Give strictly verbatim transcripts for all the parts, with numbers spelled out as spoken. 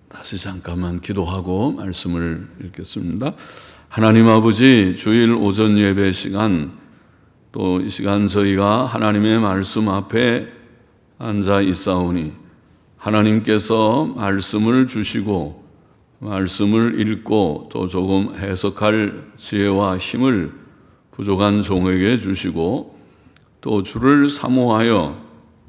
다시 잠깐만 기도하고 말씀을 읽겠습니다. 하나님 아버지, 주일 오전 예배 시간, 또 이 시간 저희가 하나님의 말씀 앞에 앉아 있사오니 하나님께서 말씀을 주시고 말씀을 읽고 또 조금 해석할 지혜와 힘을 부족한 종에게 주시고 또 주를 사모하여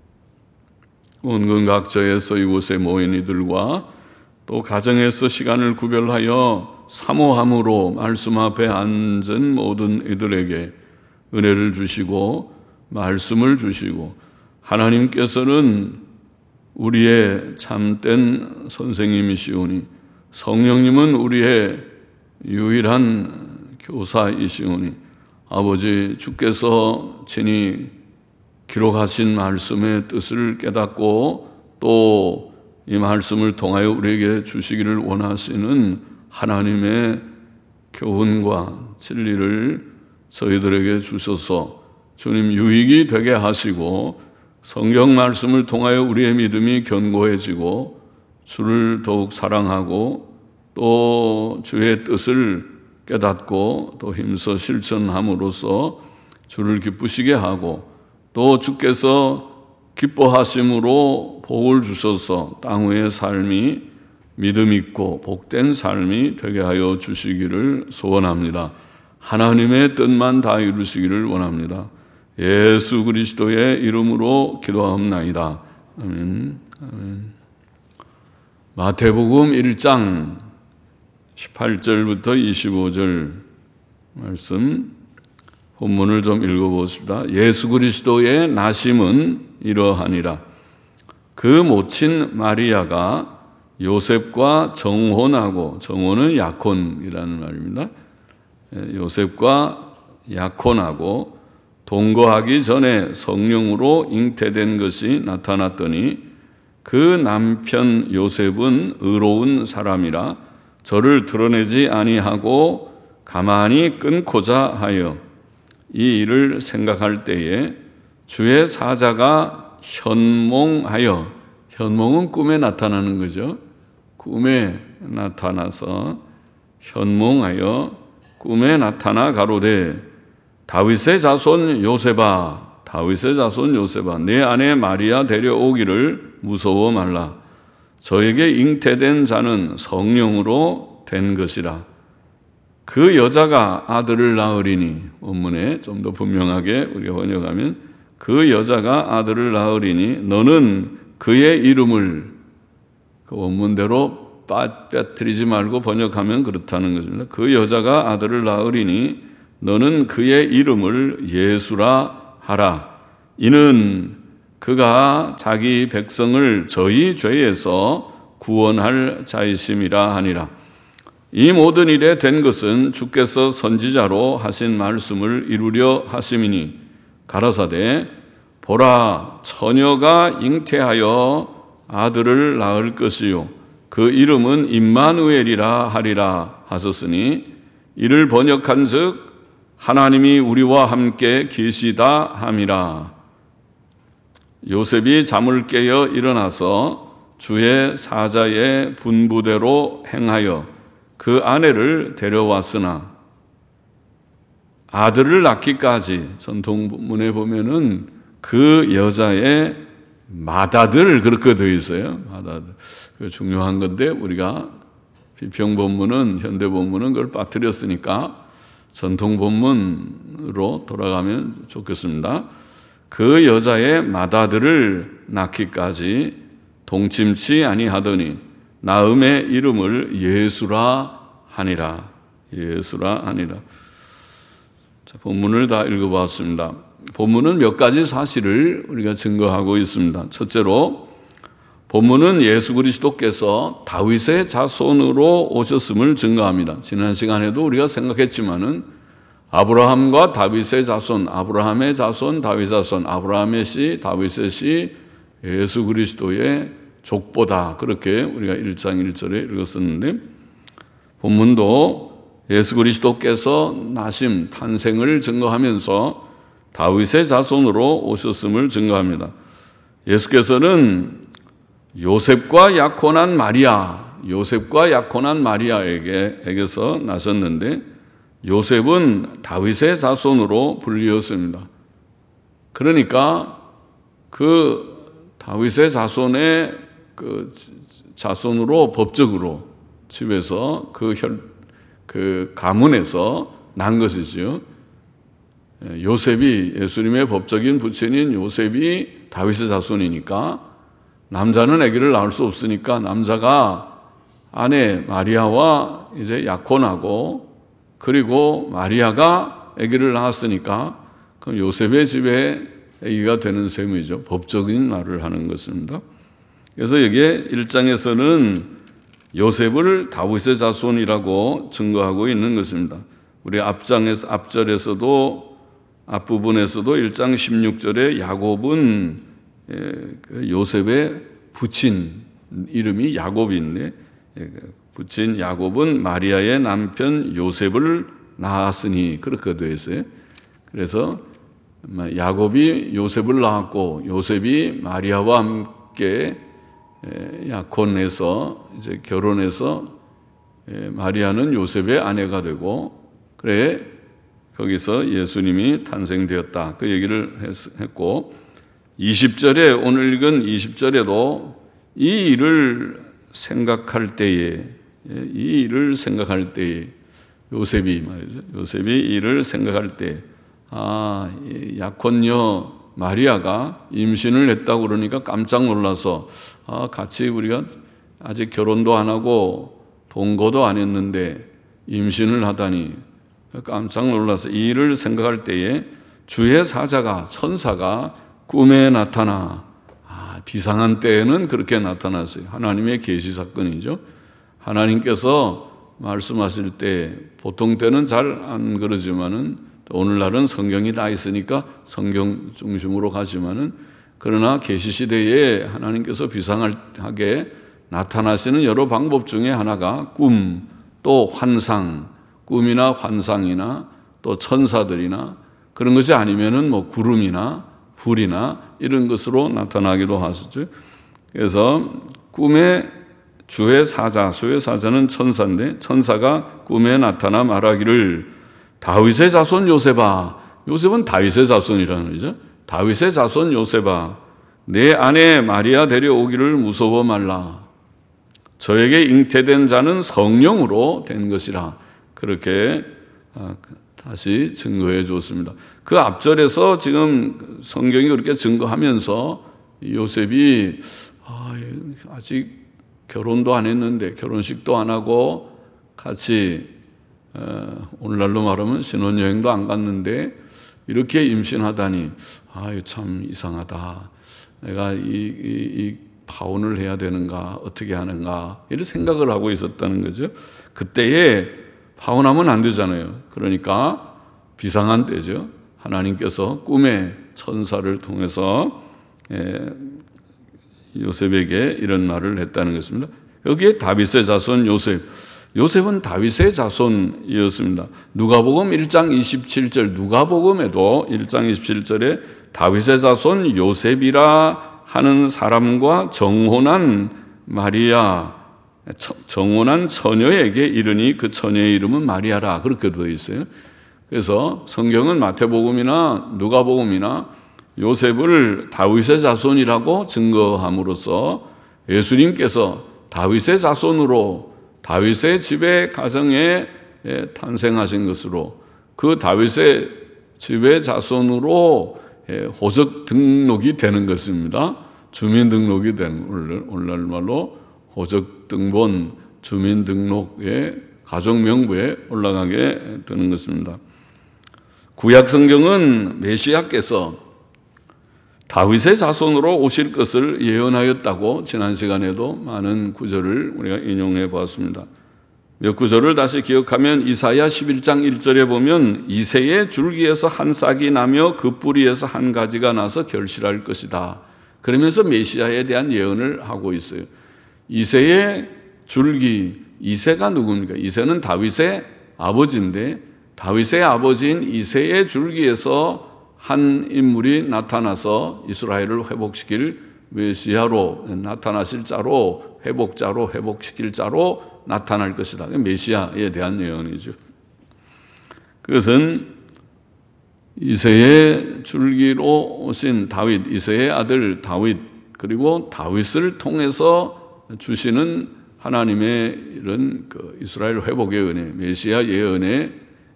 온갖 각처에서 이곳에 모인 이들과 또 가정에서 시간을 구별하여 사모함으로 말씀 앞에 앉은 모든 이들에게 은혜를 주시고 말씀을 주시고 하나님께서는 우리의 참된 선생님이시오니 성령님은 우리의 유일한 교사이시오니 아버지 주께서 친히 기록하신 말씀의 뜻을 깨닫고 또 이 말씀을 통하여 우리에게 주시기를 원하시는 하나님의 교훈과 진리를 저희들에게 주셔서 주님 유익이 되게 하시고 성경 말씀을 통하여 우리의 믿음이 견고해지고 주를 더욱 사랑하고 또 주의 뜻을 깨닫고 또 힘써 실천함으로써 주를 기쁘시게 하고 또 주께서 기뻐하심으로 복을 주셔서 땅 위의 삶이 믿음 있고 복된 삶이 되게 하여 주시기를 소원합니다. 하나님의 뜻만 다 이루시기를 원합니다. 예수 그리스도의 이름으로 기도하옵나이다. 아멘. 아멘. 마태복음 일 장 십팔 절부터 이십오 절 말씀 본문을 좀 읽어보십시다. 예수 그리스도의 나심은 이러하니라. 그 모친 마리아가 요셉과 정혼하고, 정혼은 약혼이라는 말입니다. 요셉과 약혼하고 동거하기 전에 성령으로 잉태된 것이 나타났더니 그 남편 요셉은 의로운 사람이라 저를 드러내지 아니하고 가만히 끊고자 하여 이 일을 생각할 때에 주의 사자가 현몽하여, 현몽은 꿈에 나타나는 거죠. 꿈에 나타나서 현몽하여 꿈에 나타나 가로되 다윗의 자손 요셉아, 다윗의 자손 요셉아, 내 아내 마리아 데려오기를 무서워 말라. 저에게 잉태된 자는 성령으로 된 것이라. 그 여자가 아들을 낳으리니, 원문에 좀 더 분명하게 우리가 번역하면 그 여자가 아들을 낳으리니 너는 그의 이름을, 그 원문대로 빠뜨리지 말고 번역하면 그렇다는 것입니다. 그 여자가 아들을 낳으리니 너는 그의 이름을 예수라 하라. 이는 그가 자기 백성을 저희 죄에서 구원할 자이심이라 하니라. 이 모든 일에 된 것은 주께서 선지자로 하신 말씀을 이루려 하심이니 가라사대 보라 처녀가 잉태하여 아들을 낳을 것이요 그 이름은 임마누엘이라 하리라 하셨으니 이를 번역한즉 하나님이 우리와 함께 계시다 함이라. 요셉이 잠을 깨어 일어나서 주의 사자의 분부대로 행하여 그 아내를 데려왔으나 아들을 낳기까지, 전통문에 보면은 그 여자의 맏아들 그렇게 되어 있어요. 맏아들. 그 중요한 건데 우리가 비평본문은, 현대본문은 그걸 빠뜨렸으니까 전통본문으로 돌아가면 좋겠습니다. 그 여자의 맏아들을 낳기까지 동침치 아니하더니 나음의 이름을 예수라 하니라. 예수라 하니라. 자, 본문을 다 읽어봤습니다. 본문은 몇 가지 사실을 우리가 증거하고 있습니다. 첫째로 본문은 예수 그리스도께서 다윗의 자손으로 오셨음을 증거합니다. 지난 시간에도 우리가 생각했지만은 아브라함과 다윗의 자손, 아브라함의 자손, 다윗의 자손, 아브라함의 씨, 다윗의 씨, 예수 그리스도의 족보다, 그렇게 우리가 일 장 일 절에 읽었었는데 본문도 예수 그리스도께서 나심, 탄생을 증거하면서 다윗의 자손으로 오셨음을 증거합니다. 예수께서는 요셉과 약혼한 마리아, 요셉과 약혼한 마리아에게서 나섰는데 요셉은 다윗의 자손으로 불리었습니다. 그러니까 그 다윗의 자손의 그 자손으로 법적으로 집에서 그 혈, 그 가문에서 난 것이죠. 요셉이 예수님의 법적인 부친인 요셉이 다윗의 자손이니까 남자는 아기를 낳을 수 없으니까 남자가 아내 마리아와 이제 약혼하고 그리고 마리아가 아기를 낳았으니까 그럼 요셉의 집에 아기가 되는 셈이죠. 법적인 말을 하는 것입니다. 그래서 여기에 일 장에서는 요셉을 다윗의 자손이라고 증거하고 있는 것입니다. 우리 앞장에서, 앞절에서도, 앞부분에서도 일 장 십육 절에 야곱은 요셉의 부친, 이름이 야곱인데, 부친 야곱은 마리아의 남편 요셉을 낳았으니, 그렇게 되어 있어요. 그래서 야곱이 요셉을 낳았고, 요셉이 마리아와 함께 약혼해서 이제 결혼해서 마리아는 요셉의 아내가 되고 그래 거기서 예수님이 탄생되었다 그 얘기를 했고 이십 절에 오늘 읽은 이십 절에도 이 일을 생각할 때에 이 일을 생각할 때에 요셉이 말이죠 요셉이 이 일을 생각할 때 아 약혼녀 마리아가 임신을 했다고 그러니까 깜짝 놀라서 아, 같이 우리가 아직 결혼도 안 하고 동거도 안 했는데 임신을 하다니 깜짝 놀라서 이 일을 생각할 때에 주의 사자가 천사가 꿈에 나타나 아, 비상한 때에는 그렇게 나타났어요. 하나님의 계시 사건이죠. 하나님께서 말씀하실 때 보통 때는 잘 안 그러지만은 오늘날은 성경이 다 있으니까 성경 중심으로 가지만은 그러나 계시 시대에 하나님께서 비상하게 나타나시는 여러 방법 중에 하나가 꿈, 또 환상, 꿈이나 환상이나 또 천사들이나 그런 것이 아니면은 뭐 구름이나 불이나 이런 것으로 나타나기도 하시죠. 그래서 꿈에 주의 사자, 주의 사자는 천사인데 천사가 꿈에 나타나 말하기를 다윗의 자손 요셉아, 요셉은 다윗의 자손이라는 거죠. 다윗의 자손 요셉아, 내 아내 마리아 데려오기를 무서워 말라. 저에게 잉태된 자는 성령으로 된 것이라. 그렇게 다시 증거해 주었습니다. 그 앞절에서 지금 성경이 그렇게 증거하면서 요셉이 아직 결혼도 안 했는데 결혼식도 안 하고 같이 오늘날로 말하면 신혼여행도 안 갔는데 이렇게 임신하다니 아, 참 이상하다. 내가 이, 이, 이 파혼을 해야 되는가 어떻게 하는가 이런 생각을 하고 있었다는 거죠. 그때에 파혼하면 안 되잖아요. 그러니까 비상한 때죠. 하나님께서 꿈에 천사를 통해서 요셉에게 이런 말을 했다는 것입니다. 여기에 다윗의 자손 요셉, 요셉은 다윗의 자손이었습니다. 누가복음 일 장 이십칠 절, 누가복음에도 일 장 이십칠 절에 다윗의 자손 요셉이라 하는 사람과 정혼한 마리아, 정혼한 처녀에게 이르니 그 처녀의 이름은 마리아라 그렇게 되어 있어요. 그래서 성경은 마태복음이나 누가복음이나 요셉을 다윗의 자손이라고 증거함으로써 예수님께서 다윗의 자손으로 다윗의 집의 가정에 탄생하신 것으로 그 다윗의 집의 자손으로 호적 등록이 되는 것입니다. 주민등록이 되는 오늘날 말로 호적 등본 주민등록의 가족명부에 올라가게 되는 것입니다. 구약 성경은 메시아께서 다윗의 자손으로 오실 것을 예언하였다고 지난 시간에도 많은 구절을 우리가 인용해 보았습니다. 몇 구절을 다시 기억하면 이사야 십일 장 일 절에 보면 이새의 줄기에서 한 싹이 나며 그 뿌리에서 한 가지가 나서 결실할 것이다. 그러면서 메시아에 대한 예언을 하고 있어요. 이새의 줄기, 이새가 누굽니까? 이새는 다윗의 아버지인데 다윗의 아버지인 이새의 줄기에서 한 인물이 나타나서 이스라엘을 회복시킬 메시아로 나타나실 자로, 회복자로, 회복시킬 자로 나타날 것이다. 메시아에 대한 예언이죠. 그것은 이새의 줄기로 오신 다윗, 이새의 아들 다윗, 그리고 다윗을 통해서 주시는 하나님의 이런 그 이스라엘 회복의 은혜, 메시아 예언의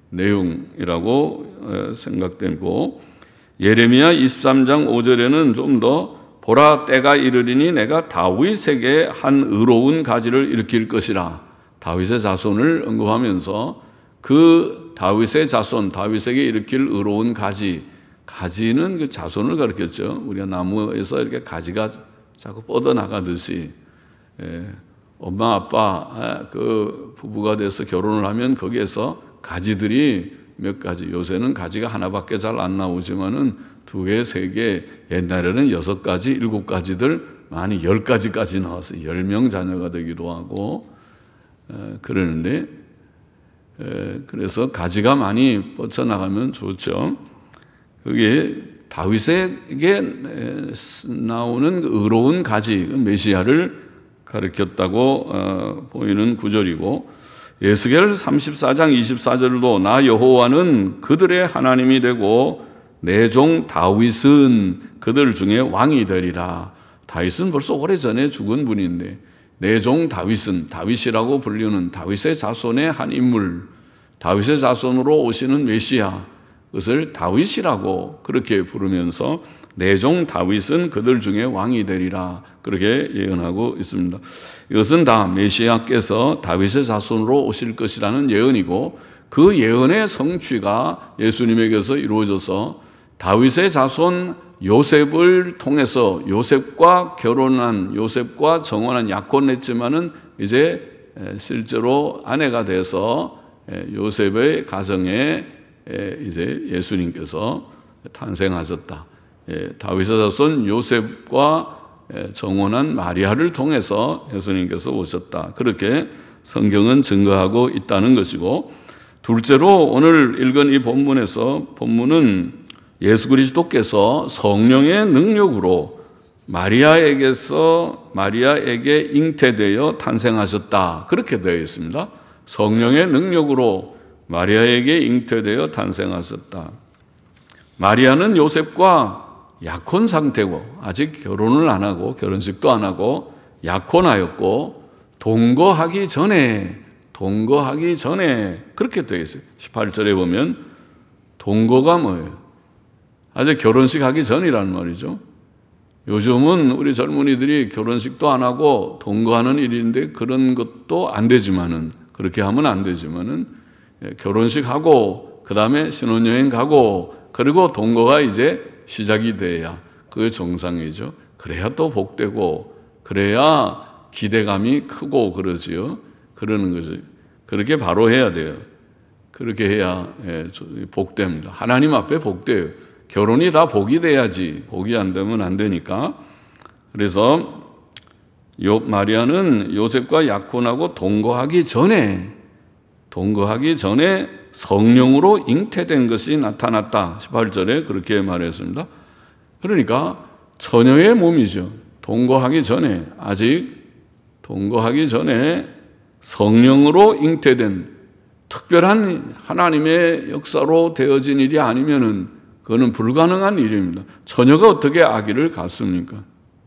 내용이라고 생각되고, 예레미야 이십삼 장 오 절에는 좀 더 보라 때가 이르리니 내가 다윗에게 한 의로운 가지를 일으킬 것이라, 다윗의 자손을 언급하면서 그 다윗의 자손, 다윗에게 일으킬 의로운 가지, 가지는 그 자손을 가리켰죠. 우리가 나무에서 이렇게 가지가 자꾸 뻗어나가듯이, 예, 엄마 아빠 그 부부가 돼서 결혼을 하면 거기에서 가지들이 몇 가지, 요새는 가지가 하나밖에 잘 안 나오지만은 두 개, 세 개, 옛날에는 여섯 가지, 일곱 가지들, 많이 열 가지까지 나와서 열 명 자녀가 되기도 하고 에, 그러는데, 에, 그래서 가지가 많이 뻗쳐나가면 좋죠. 그게 다윗에게 나오는 의로운 가지, 메시아를 가르쳤다고 어, 보이는 구절이고, 에스겔 삼십사 장 이십사 절도 나 여호와는 그들의 하나님이 되고 내 종 다윗은 그들 중에 왕이 되리라. 다윗은 벌써 오래전에 죽은 분인데 내 종 다윗은, 다윗이라고 불리는 다윗의 자손의 한 인물, 다윗의 자손으로 오시는 메시아, 그것을 다윗이라고 그렇게 부르면서 내 종 다윗은 그들 중에 왕이 되리라, 그렇게 예언하고 있습니다. 이것은 다 메시아께서 다윗의 자손으로 오실 것이라는 예언이고, 그 예언의 성취가 예수님에게서 이루어져서 다윗의 자손 요셉을 통해서, 요셉과 결혼한, 요셉과 정혼한, 약혼했지만은 이제 실제로 아내가 돼서 요셉의 가정에 이제 예수님께서 탄생하셨다. 다윗의 자손 요셉과 정혼한 마리아를 통해서 예수님께서 오셨다. 그렇게 성경은 증거하고 있다는 것이고, 둘째로 오늘 읽은 이 본문에서, 본문은 예수 그리스도께서 성령의 능력으로 마리아에게서 마리아에게 잉태되어 탄생하셨다, 그렇게 되어 있습니다. 성령의 능력으로 마리아에게 잉태되어 탄생하셨다. 마리아는 요셉과 약혼 상태고 아직 결혼을 안 하고 결혼식도 안 하고 약혼하였고, 동거하기 전에 동거하기 전에 그렇게 되어 있어요. 십팔 절에 보면 동거가 뭐예요? 아직 결혼식 하기 전이란 말이죠. 요즘은 우리 젊은이들이 결혼식도 안 하고 동거하는 일인데 그런 것도 안 되지만은, 그렇게 하면 안 되지만은 결혼식 하고 그 다음에 신혼여행 가고 그리고 동거가 이제 시작이 돼야 그게 정상이죠. 그래야 또 복되고 그래야 기대감이 크고 그러지요. 그러는 거죠. 그렇게 바로 해야 돼요. 그렇게 해야 복됩니다. 하나님 앞에 복돼요. 결혼이 다 복이 돼야지, 복이 안 되면 안 되니까. 그래서 요 마리아는 요셉과 약혼하고 동거하기 전에 동거하기 전에 성령으로 잉태된 것이 나타났다. 십팔 절에 그렇게 말했습니다. 그러니까 처녀의 몸이죠. 동거하기 전에, 아직 동거하기 전에 성령으로 잉태된 특별한 하나님의 역사로 되어진 일이 아니면은 그거는 불가능한 일입니다. 처녀가 어떻게 아기를 갖습니까?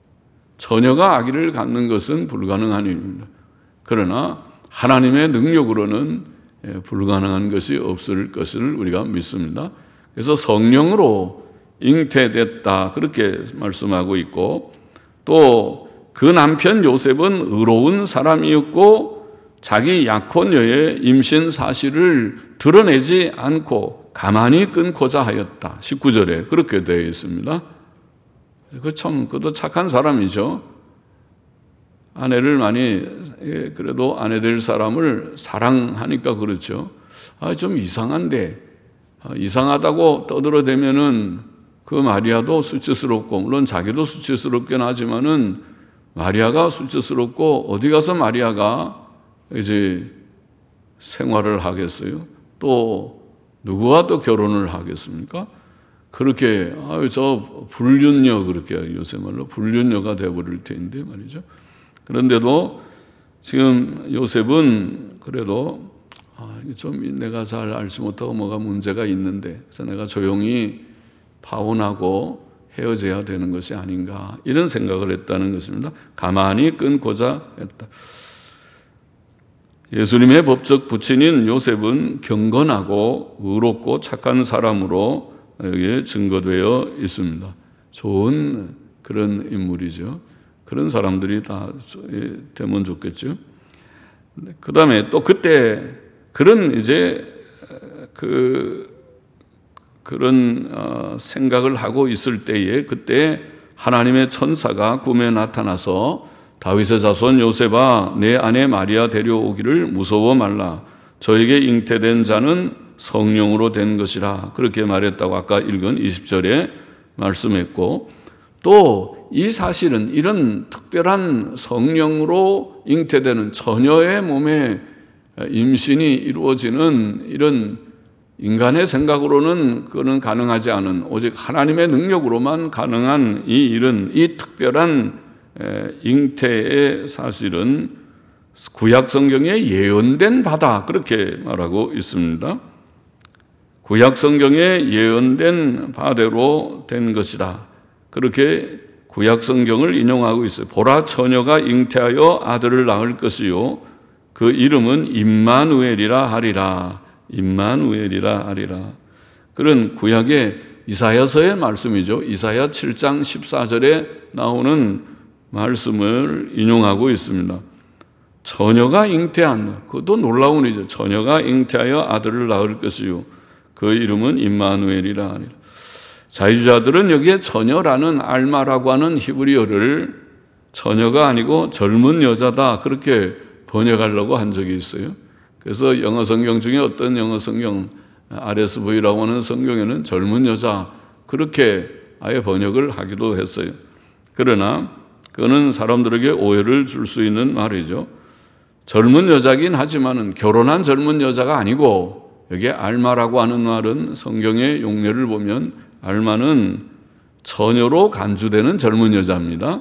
처녀가 아기를 갖는 것은 불가능한 일입니다. 그러나 하나님의 능력으로는 불가능한 것이 없을 것을 우리가 믿습니다. 그래서 성령으로 잉태됐다, 그렇게 말씀하고 있고, 또 그 남편 요셉은 의로운 사람이었고 자기 약혼녀의 임신 사실을 드러내지 않고 가만히 끊고자 하였다. 십구 절에 그렇게 되어 있습니다. 그 참, 그것도 착한 사람이죠. 아내를 많이, 그래도 아내 될 사람을 사랑하니까 그렇죠. 아, 좀 이상한데, 아, 이상하다고 떠들어대면은 그 마리아도 수치스럽고, 물론 자기도 수치스럽긴 하지만은 마리아가 수치스럽고, 어디 가서 마리아가 이제 생활을 하겠어요? 또 누구와 또 결혼을 하겠습니까? 그렇게 아유 저 불륜녀 그렇게 요새 말로 불륜녀가 되어버릴 텐데 말이죠. 그런데도 지금 요셉은 그래도 아, 좀 내가 잘 알지 못하고 뭐가 문제가 있는데 그래서 내가 조용히 파혼하고 헤어져야 되는 것이 아닌가 이런 생각을 했다는 것입니다. 가만히 끊고자 했다. 예수님의 법적 부친인 요셉은 경건하고 의롭고 착한 사람으로 여기에 증거되어 있습니다. 좋은 그런 인물이죠. 그런 사람들이 다 되면 좋겠죠. 그 다음에 또 그때 그런 이제 그 그런 어 생각을 하고 있을 때에 그때 하나님의 천사가 꿈에 나타나서 다윗의 자손 요셉아 내 아내 마리아 데려오기를 무서워 말라. 저에게 잉태된 자는 성령으로 된 것이라. 그렇게 말했다고 아까 읽은 이십 절에 말씀했고 또 이 사실은 이런 특별한 성령으로 잉태되는 처녀의 몸에 임신이 이루어지는 이런 인간의 생각으로는 그거는 가능하지 않은 오직 하나님의 능력으로만 가능한 이 일은 이 특별한 잉태의 사실은 구약 성경에 예언된 바다 그렇게 말하고 있습니다. 구약 성경에 예언된 바대로 된 것이다. 그렇게 구약 성경을 인용하고 있어요. 보라 처녀가 잉태하여 아들을 낳을 것이요 그 이름은 임마누엘이라 하리라. 임마누엘이라 하리라. 그런 구약의 이사야서의 말씀이죠. 이사야 칠 장 십사 절에 나오는 말씀을 인용하고 있습니다. 처녀가 잉태한 그것도 놀라운 일이죠. 처녀가 잉태하여 아들을 낳을 것이요 그 이름은 임마누엘이라 하리라. 자유자들은 여기에 처녀라는 알마라고 하는 히브리어를 처녀가 아니고 젊은 여자다 그렇게 번역하려고 한 적이 있어요. 그래서 영어 성경 중에 어떤 영어 성경 알에스브이라고 하는 성경에는 젊은 여자 그렇게 아예 번역을 하기도 했어요. 그러나 그거는 사람들에게 오해를 줄 수 있는 말이죠. 젊은 여자긴 하지만은 결혼한 젊은 여자가 아니고 여기에 알마라고 하는 말은 성경의 용례를 보면 알마는 처녀로 간주되는 젊은 여자입니다.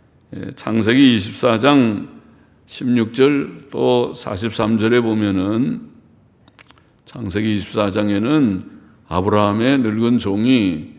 창세기 이십사 장 십육 절 또 사십삼 절에 보면은 창세기 이십사 장에는 아브라함의 늙은 종이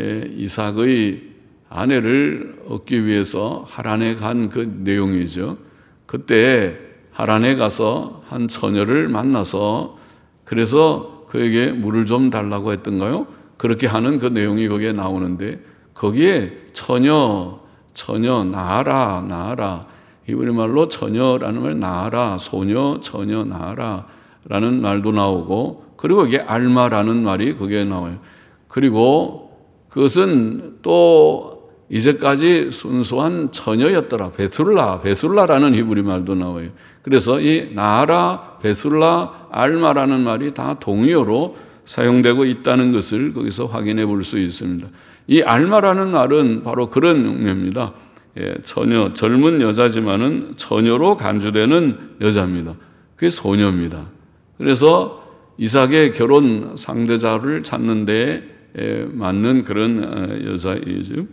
이삭의 아내를 얻기 위해서 하란에 간 그 내용이죠. 그때 하란에 가서 한 처녀를 만나서 그래서 그에게 물을 좀 달라고 했던가요? 그렇게 하는 그 내용이 거기에 나오는데 거기에 처녀, 처녀, 나아라, 나아라 히브리 말로 처녀라는 말 나아라, 소녀, 처녀, 나아라라는 말도 나오고 그리고 이게 알마라는 말이 거기에 나와요. 그리고 그것은 또 이제까지 순수한 처녀였더라. 베술라, 베술라라는 히브리 말도 나와요. 그래서 이 나아라, 베술라, 알마라는 말이 다 동의어로 사용되고 있다는 것을 거기서 확인해 볼 수 있습니다. 이 알마라는 말은 바로 그런 용례입니다. 예, 처녀, 젊은 여자지만은 처녀로 간주되는 여자입니다. 그게 소녀입니다. 그래서 이삭의 결혼 상대자를 찾는 데 맞는 그런 여자이죠.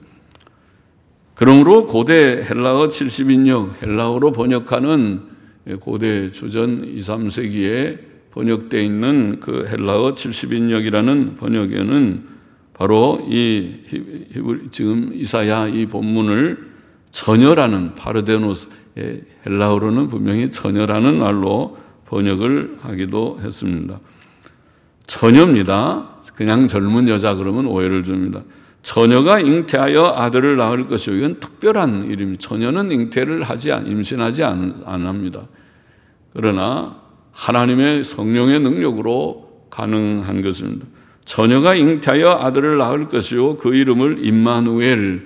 그러므로 고대 헬라어 칠십 인역, 헬라어로 번역하는 고대 주전 이, 삼 세기에 번역되어 있는 그 헬라어 칠십 인역이라는 번역에는 바로 이 지금 이사야 이 본문을 처녀라는 파르데노스, 헬라어로는 분명히 처녀라는 말로 번역을 하기도 했습니다. 처녀입니다. 그냥 젊은 여자 그러면 오해를 줍니다. 처녀가 잉태하여 아들을 낳을 것이요. 이건 특별한 일입니다. 처녀는 잉태를 하지 않, 임신하지 않, 안 합니다. 그러나 하나님의 성령의 능력으로 가능한 것입니다. 처녀가 잉태하여 아들을 낳을 것이요 그 이름을 임마누엘,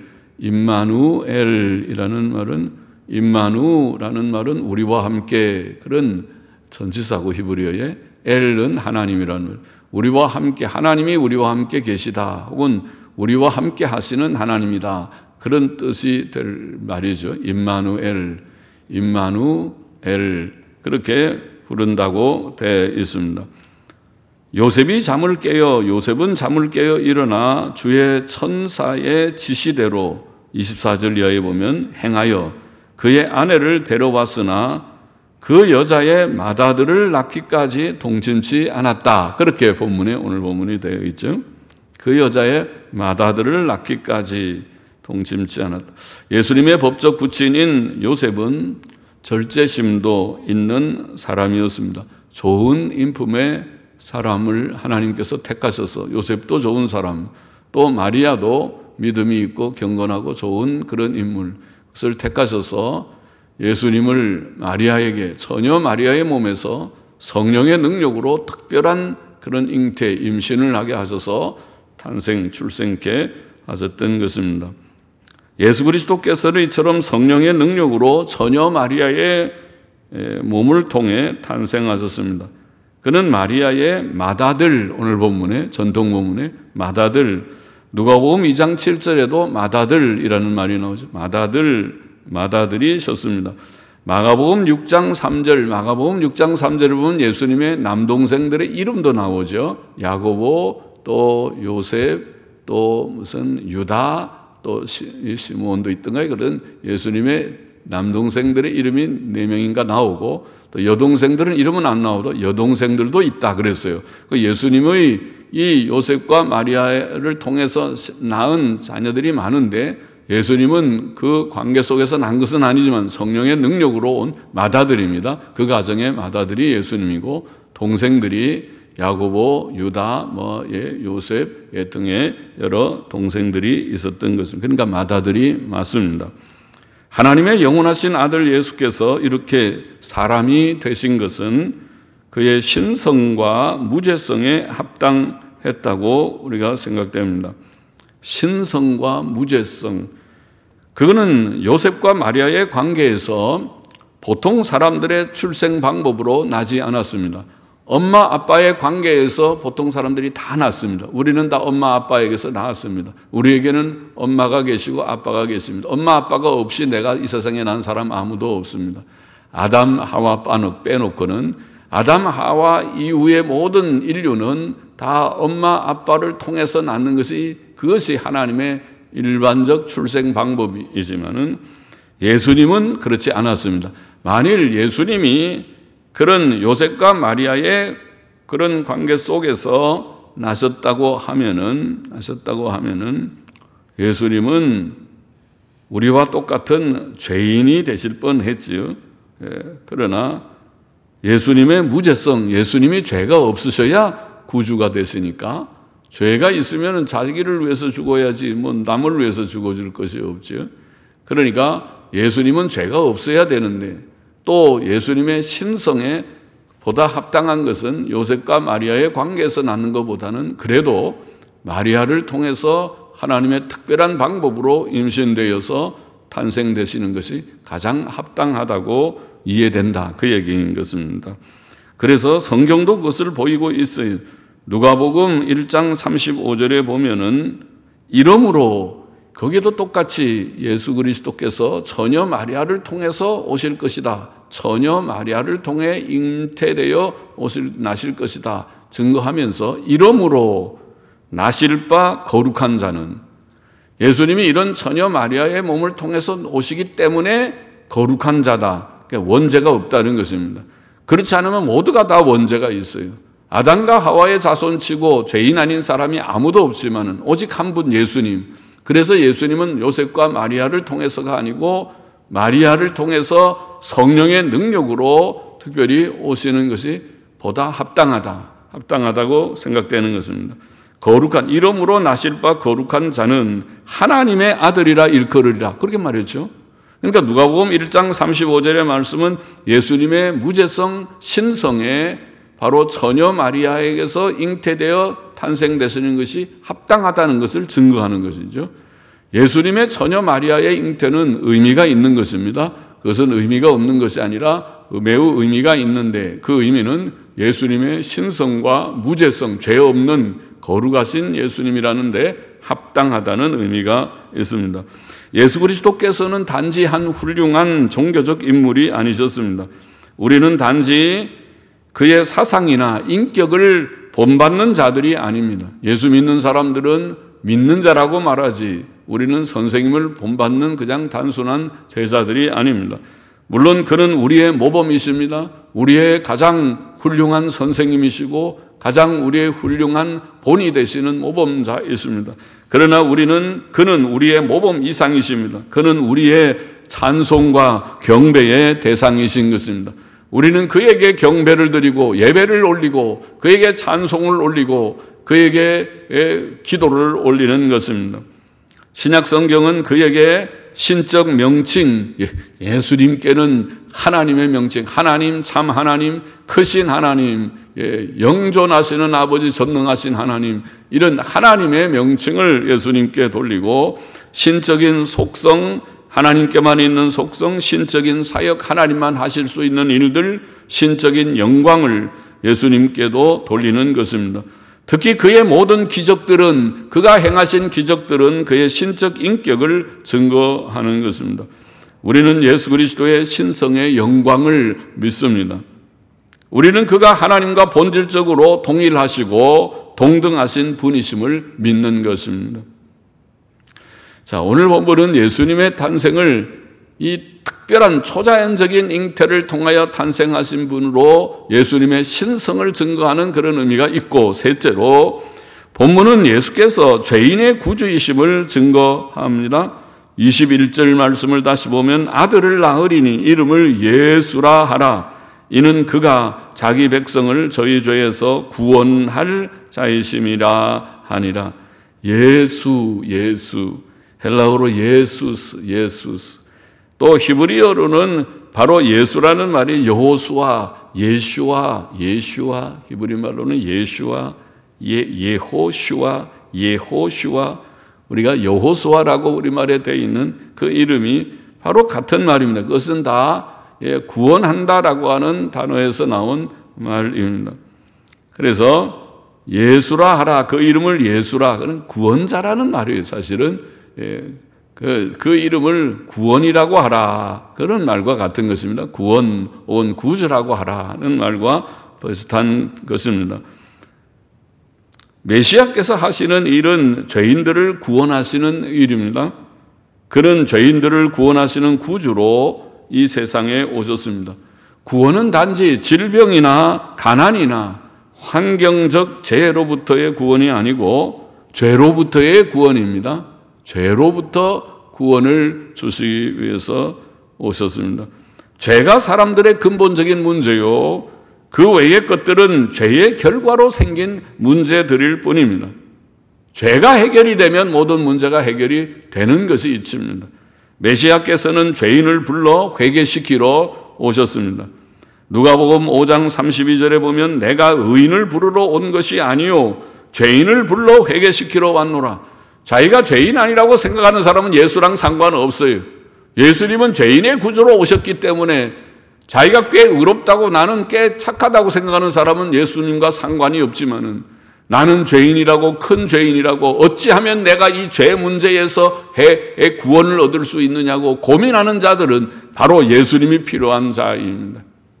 임마누엘이라는 말은 임마누라는 말은 우리와 함께 그런 전치사고 히브리어에 엘은 하나님이라는 말. 우리와 함께 하나님이 우리와 함께 계시다 혹은 우리와 함께 하시는 하나님이다 그런 뜻이 될 말이죠. 임마누엘, 임마누엘 그렇게 부른다고 되어 있습니다. 요셉이 잠을 깨어 요셉은 잠을 깨어 일어나 주의 천사의 지시대로 이십사 절 이하에 보면 행하여 그의 아내를 데려왔으나 그 여자의 맏아들을 낳기까지 동침치 않았다. 그렇게 본문에 오늘 본문이 되어 있죠. 그 여자의 맏아들을 낳기까지 동침치 않았다. 예수님의 법적 부친인 요셉은 절제심도 있는 사람이었습니다. 좋은 인품의 사람을 하나님께서 택하셔서 요셉도 좋은 사람, 또 마리아도 믿음이 있고 경건하고 좋은 그런 인물, 그것을 택하셔서 예수님을 마리아에게, 처녀 마리아의 몸에서 성령의 능력으로 특별한 그런 잉태, 임신을 하게 하셔서 탄생, 출생케 하셨던 것입니다. 예수 그리스도께서는 이처럼 성령의 능력으로 처녀 마리아의 몸을 통해 탄생하셨습니다. 그는 마리아의 맏아들, 오늘 본문에, 전통 본문에 맏아들, 누가복음 이 장 칠 절에도 맏아들이라는 말이 나오죠. 맏아들, 맏아들이셨습니다. 마가복음 육 장 삼 절, 마가복음 육 장 삼 절을 보면 예수님의 남동생들의 이름도 나오죠. 야고보, 또 요셉, 또 무슨 유다, 또 시므온도 있던가 그런 예수님의 남동생들의 이름이 네 명인가 나오고, 또 여동생들은 이름은 안 나오도 여동생들도 있다 그랬어요. 그 예수님의 이 요셉과 마리아를 통해서 낳은 자녀들이 많은데 예수님은 그 관계 속에서 난 것은 아니지만 성령의 능력으로 온 맏아들입니다. 그 가정의 맏아들이 예수님이고 동생들이 야고보, 유다, 뭐 예, 요셉 예, 등의 여러 동생들이 있었던 것입니다. 그러니까 맏아들이 맞습니다. 하나님의 영원하신 아들 예수께서 이렇게 사람이 되신 것은 그의 신성과 무죄성에 합당했다고 우리가 생각됩니다. 신성과 무죄성, 그거는 요셉과 마리아의 관계에서 보통 사람들의 출생 방법으로 나지 않았습니다. 엄마 아빠의 관계에서 보통 사람들이 다 낳습니다. 우리는 다 엄마 아빠에게서 낳았습니다. 우리에게는 엄마가 계시고 아빠가 계십니다. 엄마 아빠가 없이 내가 이 세상에 난 사람 아무도 없습니다. 아담 하와 빼놓고는 아담 하와 이후의 모든 인류는 다 엄마 아빠를 통해서 낳는 것이, 그것이 하나님의 일반적 출생 방법이지만은 예수님은 그렇지 않았습니다. 만일 예수님이 그런 요셉과 마리아의 그런 관계 속에서 나셨다고 하면은, 나셨다고 하면은 예수님은 우리와 똑같은 죄인이 되실 뻔 했지요. 예, 그러나 예수님의 무죄성, 예수님이 죄가 없으셔야 구주가 됐으니까, 죄가 있으면 자기를 위해서 죽어야지 뭐 남을 위해서 죽어줄 것이 없죠. 그러니까 예수님은 죄가 없어야 되는데, 또 예수님의 신성에 보다 합당한 것은 요셉과 마리아의 관계에서 낳는 것보다는 그래도 마리아를 통해서 하나님의 특별한 방법으로 임신되어서 탄생되시는 것이 가장 합당하다고 이해된다, 그 얘기인 것입니다. 그래서 성경도 그것을 보이고 있어요. 누가복음 일 장 삼십오 절에 보면은 이러므로, 거기도 똑같이 예수 그리스도께서 처녀 마리아를 통해서 오실 것이다, 처녀 마리아를 통해 잉태되어 오실, 나실 것이다 증거하면서 이러므로 나실 바 거룩한 자는, 예수님이 이런 처녀 마리아의 몸을 통해서 오시기 때문에 거룩한 자다, 그러니까 원죄가 없다는 것입니다. 그렇지 않으면 모두가 다 원죄가 있어요. 아담과 하와의 자손치고 죄인 아닌 사람이 아무도 없지만은 오직 한 분 예수님. 그래서 예수님은 요셉과 마리아를 통해서가 아니고 마리아를 통해서 성령의 능력으로 특별히 오시는 것이 보다 합당하다, 합당하다고 생각되는 것입니다. 거룩한, 이름으로 나실 바 거룩한 자는 하나님의 아들이라 일컬으리라, 그렇게 말했죠. 그러니까 누가복음 일 장 삼십오 절의 말씀은 예수님의 무죄성, 신성에 바로 처녀 마리아에게서 잉태되어 탄생되시는 것이 합당하다는 것을 증거하는 것이죠. 예수님의 처녀 마리아의 잉태는 의미가 있는 것입니다. 그것은 의미가 없는 것이 아니라 매우 의미가 있는데, 그 의미는 예수님의 신성과 무죄성, 죄 없는 거룩하신 예수님이라는 데 합당하다는 의미가 있습니다. 예수 그리스도께서는 단지 한 훌륭한 종교적 인물이 아니셨습니다. 우리는 단지 그의 사상이나 인격을 본받는 자들이 아닙니다. 예수 믿는 사람들은 믿는 자라고 말하지 우리는 선생님을 본받는 그냥 단순한 제자들이 아닙니다. 물론 그는 우리의 모범이십니다. 우리의 가장 훌륭한 선생님이시고 가장 우리의 훌륭한 본이 되시는 모범자이십니다. 그러나 우리는 그는 우리의 모범 이상이십니다. 그는 우리의 찬송과 경배의 대상이신 것입니다. 우리는 그에게 경배를 드리고 예배를 올리고 그에게 찬송을 올리고 그에게 기도를 올리는 것입니다. 신약 성경은 그에게 신적 명칭, 예수님께는 하나님의 명칭, 하나님 참 하나님, 크신 하나님, 영존하시는 아버지 전능하신 하나님, 이런 하나님의 명칭을 예수님께 돌리고 신적인 속성, 하나님께만 있는 속성, 신적인 사역, 하나님만 하실 수 있는 일들, 신적인 영광을 예수님께도 돌리는 것입니다. 특히 그의 모든 기적들은, 그가 행하신 기적들은 그의 신적 인격을 증거하는 것입니다. 우리는 예수 그리스도의 신성의 영광을 믿습니다. 우리는 그가 하나님과 본질적으로 동일하시고 동등하신 분이심을 믿는 것입니다. 자, 오늘 본문은 예수님의 탄생을 이 특별한 초자연적인 잉태를 통하여 탄생하신 분으로 예수님의 신성을 증거하는 그런 의미가 있고, 셋째로 본문은 예수께서 죄인의 구주이심을 증거합니다. 이십일 절 말씀을 다시 보면 아들을 낳으리니 이름을 예수라 하라. 이는 그가 자기 백성을 저희 죄에서 구원할 자이심이라 하니라. 예수, 예수. 헬라어로 예수스, 예수스. 또 히브리어로는 바로 예수라는 말이 여호수아, 예슈아, 예슈아, 히브리 말로는 예슈아, 예, 예호슈아, 예호슈아. 우리가 여호수아라고 우리말에 되어 있는 그 이름이 바로 같은 말입니다. 그것은 다 예, 구원한다라고 하는 단어에서 나온 말입니다. 그래서 예수라 하라, 그 이름을 예수라, 그는 구원자라는 말이에요. 사실은 예, 그, 그 이름을 구원이라고 하라, 그런 말과 같은 것입니다. 구원, 온 구주라고 하라는 말과 비슷한 것입니다. 메시아께서 하시는 일은 죄인들을 구원하시는 일입니다. 그는 죄인들을 구원하시는 구주로 이 세상에 오셨습니다. 구원은 단지 질병이나 가난이나 환경적 재해로부터의 구원이 아니고 죄로부터의 구원입니다. 죄로부터 구원을 주시기 위해서 오셨습니다. 죄가 사람들의 근본적인 문제요, 그 외의 것들은 죄의 결과로 생긴 문제들일 뿐입니다. 죄가 해결이 되면 모든 문제가 해결이 되는 것이 이치입니다. 메시아께서는 죄인을 불러 회개시키러 오셨습니다. 누가복음 오 장 삼십이 절에 보면 내가 의인을 부르러 온 것이 아니요 죄인을 불러 회개시키러 왔노라. 자기가 죄인 아니라고 생각하는 사람은 예수랑 상관없어요. 예수님은 죄인의 구주로 오셨기 때문에 자기가 꽤 의롭다고, 나는 꽤 착하다고 생각하는 사람은 예수님과 상관이 없지만은 나는 죄인이라고, 큰 죄인이라고, 어찌하면 내가 이 죄 문제에서 해 구원을 얻을 수 있느냐고 고민하는 자들은 바로 예수님이 필요한 자입니다.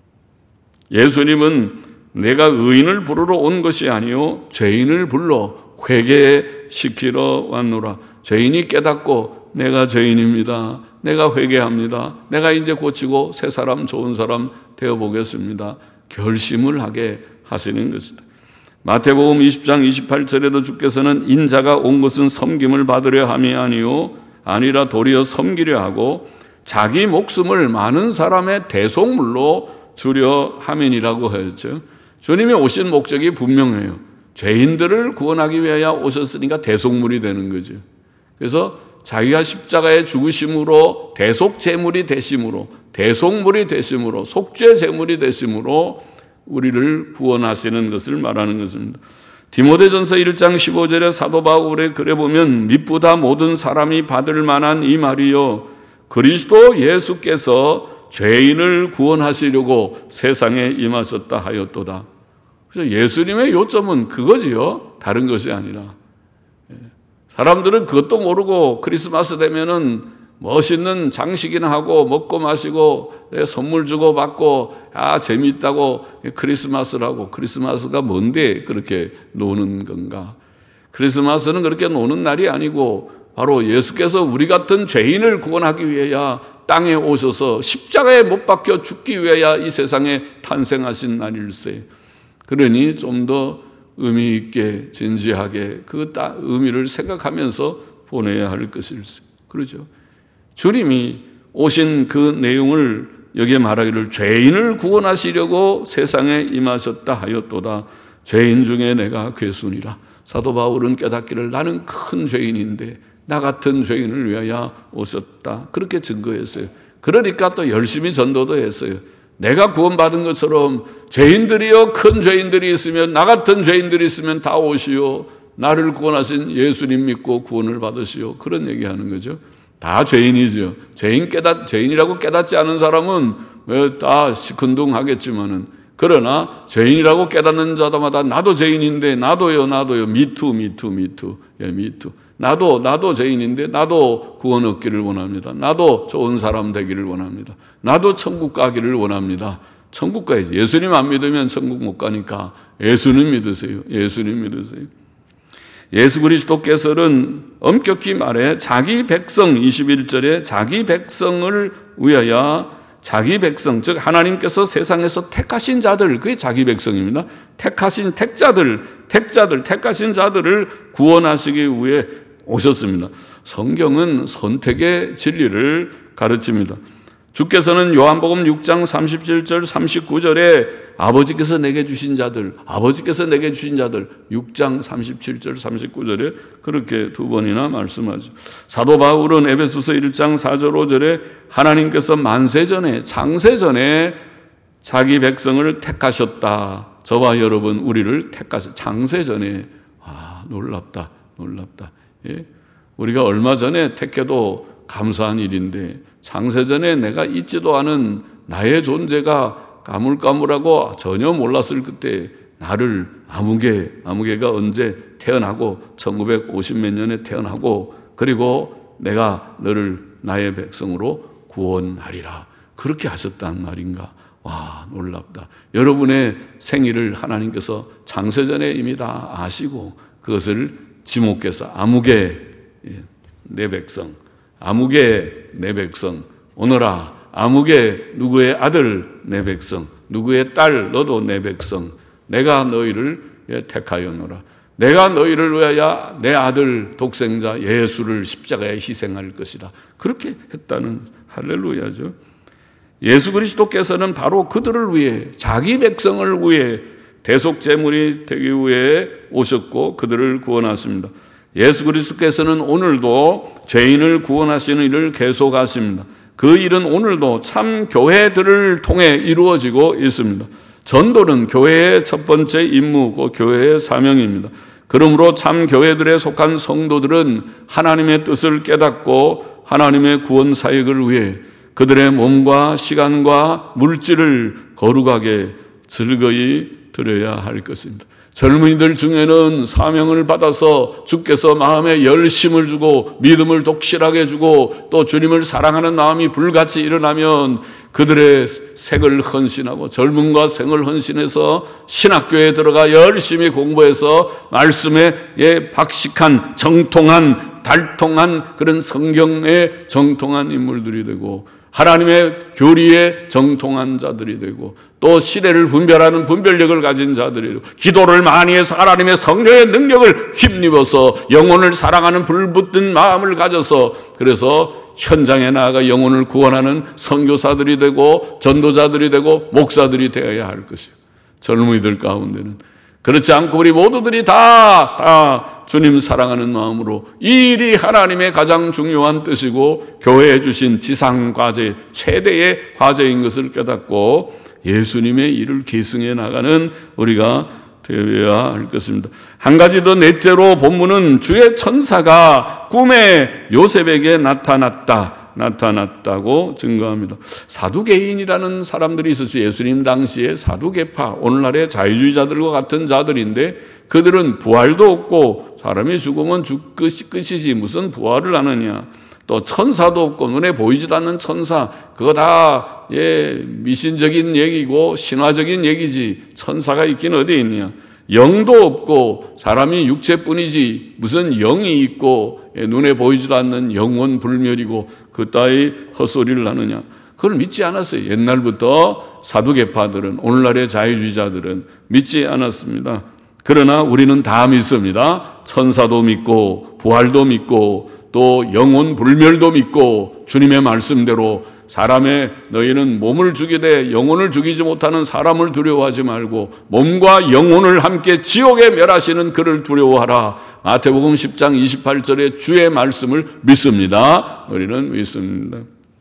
예수님은 내가 의인을 부르러 온 것이 아니요 죄인을 불러 회개시키러 왔노라. 죄인이 깨닫고 내가 죄인입니다, 내가 회개합니다, 내가 이제 고치고 새 사람, 좋은 사람 되어보겠습니다, 결심을 하게 하시는 것이다. 마태복음 이십 장 이십팔 절에도 주께서는 인자가 온 것은 섬김을 받으려 함이 아니요 아니라 도리어 섬기려 하고 자기 목숨을 많은 사람의 대속물로 주려 함이니라고 하였죠. 주님이 오신 목적이 분명해요. 죄인들을 구원하기 위하여 오셨으니까 대속물이 되는 거죠. 그래서 자기가 십자가의 죽으심으로 대속 제물이 되심으로, 대속물이 되심으로, 속죄 제물이 되심으로 우리를 구원하시는 것을 말하는 것입니다. 디모데전서 일 장 십오 절에 사도 바울의 글에 보면 미쁘다 모든 사람이 받을 만한 이 말이요 그리스도 예수께서 죄인을 구원하시려고 세상에 임하셨다 하였도다. 그래서 예수님의 요점은 그거지요, 다른 것이 아니라. 사람들은 그것도 모르고 크리스마스 되면은 멋있는 장식이나 하고 먹고 마시고 선물 주고 받고 아 재미있다고 크리스마스라고. 크리스마스가 뭔데 그렇게 노는 건가? 크리스마스는 그렇게 노는 날이 아니고 바로 예수께서 우리 같은 죄인을 구원하기 위해야 땅에 오셔서 십자가에 못 박혀 죽기 위해야 이 세상에 탄생하신 날일세. 그러니 좀 더 의미 있게 진지하게 그 의미를 생각하면서 보내야 할 것일세. 그러죠. 주님이 오신 그 내용을 여기에 말하기를 죄인을 구원하시려고 세상에 임하셨다 하였도다. 죄인 중에 내가 괴순이라. 사도 바울은 깨닫기를 나는 큰 죄인인데 나 같은 죄인을 위하여 오셨다. 그렇게 증거했어요. 그러니까 또 열심히 전도도 했어요. 내가 구원받은 것처럼 죄인들이요 큰 죄인들이 있으면 나 같은 죄인들이 있으면 다 오시오. 나를 구원하신 예수님 믿고 구원을 받으시오. 그런 얘기하는 거죠. 다 죄인이죠. 죄인 깨닫 죄인이라고 깨닫지 않은 사람은 왜 다 시큰둥하겠지만은 그러나 죄인이라고 깨닫는 자마다 나도 죄인인데 나도요 나도요 미투 미투 미투 예 미투 나도 나도 죄인인데 나도 구원 얻기를 원합니다. 나도 좋은 사람 되기를 원합니다. 나도 천국 가기를 원합니다. 천국 가야지. 예수님 안 믿으면 천국 못 가니까 예수님 믿으세요. 예수님 믿으세요. 예수 그리스도께서는 엄격히 말해 자기 백성 이십일 절에 자기 백성을 위하여 자기 백성 즉 하나님께서 세상에서 택하신 자들 그게 자기 백성입니다. 택하신 택자들 택자들 택하신 자들을 구원하시기 위해 오셨습니다. 성경은 선택의 진리를 가르칩니다. 주께서는 요한복음 육 장 삼십칠 절 삼십구 절에 아버지께서 내게 주신 자들 아버지께서 내게 주신 자들 육 장 삼십칠 절 삼십구 절에 그렇게 두 번이나 말씀하죠. 사도 바울은 에베소서 일 장 사 절 오 절에 하나님께서 만세전에 장세전에 자기 백성을 택하셨다. 저와 여러분 우리를 택하셨다. 장세전에 아 놀랍다 놀랍다. 예? 우리가 얼마 전에 택해도 감사한 일인데 장세전에 내가 잊지도 않은 나의 존재가 까물까물하고 전혀 몰랐을 그때 나를 아무개, 아무개가 언제 태어나고 천구백오십 몇 년에 태어나고 그리고 내가 너를 나의 백성으로 구원하리라. 그렇게 하셨단 말인가. 와 놀랍다. 여러분의 생일을 하나님께서 장세전에 이미 다 아시고 그것을 지목해서 아무개 내 백성 아무개 내 백성 오너라 아무개 누구의 아들 내 백성 누구의 딸 너도 내 백성 내가 너희를 택하였노라. 내가 너희를 위하여 내 아들 독생자 예수를 십자가에 희생할 것이다. 그렇게 했다는 할렐루야죠. 예수 그리스도께서는 바로 그들을 위해 자기 백성을 위해 대속제물이 되기 위해 오셨고 그들을 구원하십니다. 예수 그리스도께서는 오늘도 죄인을 구원하시는 일을 계속하십니다. 그 일은 오늘도 참 교회들을 통해 이루어지고 있습니다. 전도는 교회의 첫 번째 임무고 교회의 사명입니다. 그러므로 참 교회들에 속한 성도들은 하나님의 뜻을 깨닫고 하나님의 구원 사역을 위해 그들의 몸과 시간과 물질을 거룩하게 즐거이 드려야 할 것입니다. 젊은이들 중에는 사명을 받아서 주께서 마음에 열심을 주고 믿음을 독실하게 주고 또 주님을 사랑하는 마음이 불같이 일어나면 그들의 생을 헌신하고 젊음과 생을 헌신해서 신학교에 들어가 열심히 공부해서 말씀에 박식한 정통한 달통한 그런 성경에 정통한 인물들이 되고 하나님의 교리에 정통한 자들이 되고 또 시대를 분별하는 분별력을 가진 자들이 되고 기도를 많이 해서 하나님의 성령의 능력을 힘입어서 영혼을 사랑하는 불붙은 마음을 가져서 그래서 현장에 나아가 영혼을 구원하는 선교사들이 되고 전도자들이 되고 목사들이 되어야 할 것이요. 젊은이들 가운데는 그렇지 않고 우리 모두들이 다, 다 주님 사랑하는 마음으로 이 일이 하나님의 가장 중요한 뜻이고 교회에 주신 지상과제, 최대의 과제인 것을 깨닫고 예수님의 일을 계승해 나가는 우리가 되어야 할 것입니다. 한 가지 더 넷째로 본문은 주의 천사가 꿈에 요셉에게 나타났다. 나타났다고 증거합니다. 사두개인이라는 사람들이 있었죠. 예수님 당시에 사두개파, 오늘날의 자유주의자들과 같은 자들인데 그들은 부활도 없고 사람이 죽으면 죽 끝이 끝이지 무슨 부활을 하느냐. 또 천사도 없고 눈에 보이지도 않는 천사, 그거 다 예, 미신적인 얘기고 신화적인 얘기지 천사가 있긴 어디 있냐. 영도 없고 사람이 육체뿐이지 무슨 영이 있고 예, 눈에 보이지도 않는 영원 불멸이고 그 따위 헛소리를 하느냐. 그걸 믿지 않았어요. 옛날부터 사두개파들은, 오늘날의 자유주의자들은 믿지 않았습니다. 그러나 우리는 다 믿습니다. 천사도 믿고 부활도 믿고 또 영원 불멸도 믿고 주님의 말씀대로 사람의 너희는 몸을 죽이되 영혼을 죽이지 못하는 사람을 두려워하지 말고 몸과 영혼을 함께 지옥에 멸하시는 그를 두려워하라. 마태복음 십 장 이십팔 절의 주의 말씀을 믿습니다. 우리는 믿습니다.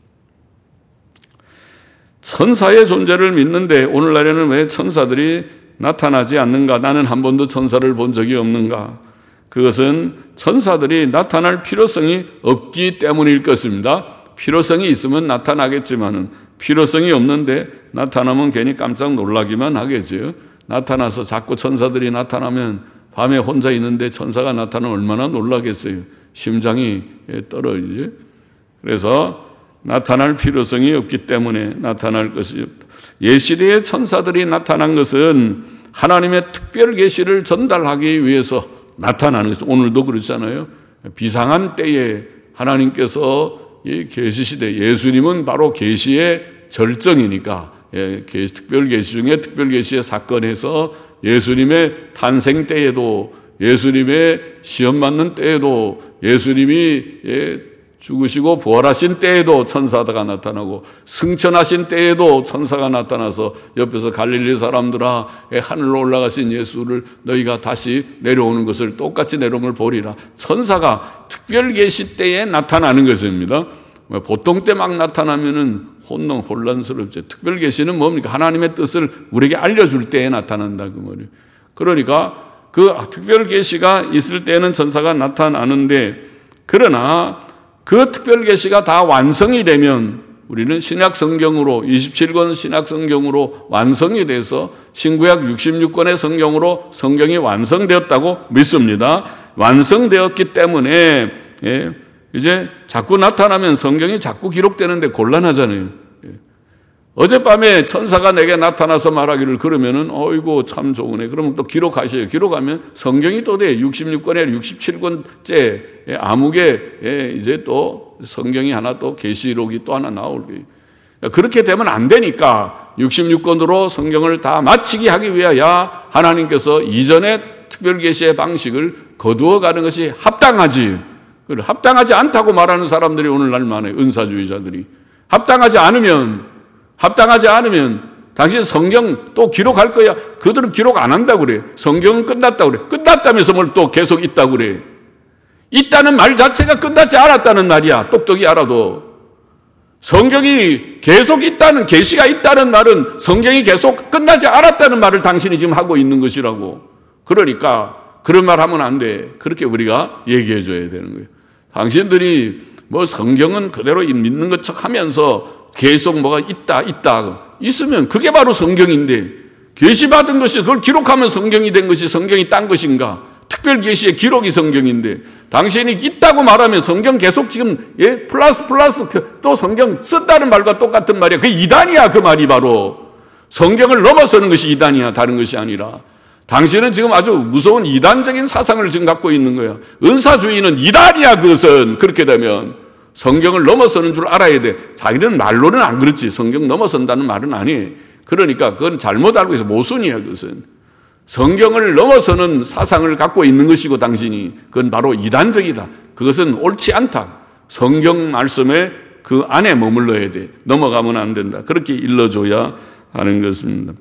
천사의 존재를 믿는데 오늘날에는 왜 천사들이 나타나지 않는가? 나는 한 번도 천사를 본 적이 없는가? 그것은 천사들이 나타날 필요성이 없기 때문일 것입니다. 필요성이 있으면 나타나겠지만은 필요성이 없는데 나타나면 괜히 깜짝 놀라기만 하겠죠. 나타나서 자꾸 천사들이 나타나면 밤에 혼자 있는데 천사가 나타나면 얼마나 놀라겠어요. 심장이 떨어지죠. 그래서 나타날 필요성이 없기 때문에 나타날 것이 없다. 옛시대의 천사들이 나타난 것은 하나님의 특별 계시를 전달하기 위해서 나타나는 것이죠. 오늘도 그렇잖아요. 비상한 때에 하나님께서 이 계시시대, 예수님은 바로 계시의 절정이니까 예, 특별 계시 중에 특별 계시의 사건에서 예수님의 탄생 때에도 예수님의 시험 받는 때에도 예수님이 예, 죽으시고 부활하신 때에도 천사가 나타나고 승천하신 때에도 천사가 나타나서 옆에서 갈릴리 사람들아 하늘로 올라가신 예수를 너희가 다시 내려오는 것을 똑같이 내려옴을 보리라. 천사가 특별 계시 때에 나타나는 것입니다. 보통 때 막 나타나면은 혼동 혼란스럽죠. 특별 계시는 뭡니까? 하나님의 뜻을 우리에게 알려줄 때에 나타난다 그 말이에요. 그러니까 그 특별 계시가 있을 때는 천사가 나타나는데 그러나 그 특별 계시가 다 완성이 되면 우리는 신약 성경으로 이십칠 권 신약 성경으로 완성이 돼서 신구약 육십육 권의 성경으로 성경이 완성되었다고 믿습니다. 완성되었기 때문에 예, 이제 자꾸 나타나면 성경이 자꾸 기록되는데 곤란하잖아요. 예. 어젯밤에 천사가 내게 나타나서 말하기를 그러면은 어이고 참 좋으네. 그러면 또 기록하셔요. 기록하면 성경이 또 돼. 육십육 권에 육십칠 권째 암흑에 이제 또 성경이 하나 또 계시록이 또 하나 나올 거예요. 그렇게 되면 안 되니까 육십육 권으로 성경을 다 마치게 하기 위하여 하나님께서 이전의 특별 계시의 방식을 거두어 가는 것이 합당하지. 합당하지 않다고 말하는 사람들이 오늘날 많아요. 은사주의자들이. 합당하지 않으면 합당하지 않으면 당신 성경 또 기록할 거야. 그들은 기록 안 한다고 그래. 성경은 끝났다고 그래. 끝났다면서 뭘 또 계속 있다고 그래. 있다는 말 자체가 끝나지 않았다는 말이야. 똑똑히 알아도. 성경이 계속 있다는, 계시가 있다는 말은 성경이 계속 끝나지 않았다는 말을 당신이 지금 하고 있는 것이라고. 그러니까 그런 말 하면 안 돼. 그렇게 우리가 얘기해 줘야 되는 거예요. 당신들이 뭐 성경은 그대로 믿는 것 척 하면서 계속 뭐가 있다, 있다. 있으면 그게 바로 성경인데 계시받은 것이 그걸 기록하면 성경이 된 것이 성경이 딴 것인가? 특별 계시의 기록이 성경인데 당신이 있다고 말하면 성경 계속 지금 예 플러스 플러스 또 성경 쓴다는 말과 똑같은 말이야. 그게 이단이야. 그 말이 바로 성경을 넘어서는 것이 이단이야. 다른 것이 아니라 당신은 지금 아주 무서운 이단적인 사상을 지금 갖고 있는 거야. 은사주의는 이단이야. 그것은 그렇게 되면 성경을 넘어서는 줄 알아야 돼. 자기는 말로는 안 그렇지. 성경 넘어선다는 말은 아니에요. 그러니까 그건 잘못 알고 있어. 모순이야. 그것은 성경을 넘어서는 사상을 갖고 있는 것이고 당신이 그건 바로 이단적이다. 그것은 옳지 않다. 성경 말씀에 그 안에 머물러야 돼. 넘어가면 안 된다. 그렇게 일러줘야 하는 것입니다.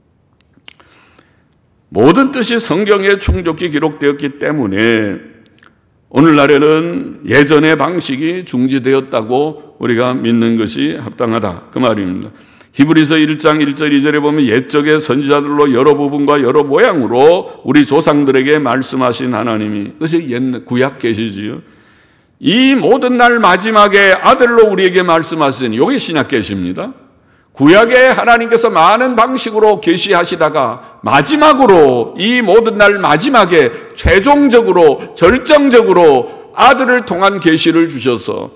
모든 뜻이 성경에 충족히 기록되었기 때문에 오늘날에는 예전의 방식이 중지되었다고 우리가 믿는 것이 합당하다. 그 말입니다. 히브리서 일 장 일 절 이 절에 보면 옛적의 선지자들로 여러 부분과 여러 모양으로 우리 조상들에게 말씀하신 하나님이, 그것이 옛 구약 계시지요. 이 모든 날 마지막에 아들로 우리에게 말씀하신, 이게 신약 계시입니다. 구약에 하나님께서 많은 방식으로 계시하시다가 마지막으로 이 모든 날 마지막에 최종적으로 절정적으로 아들을 통한 계시를 주셔서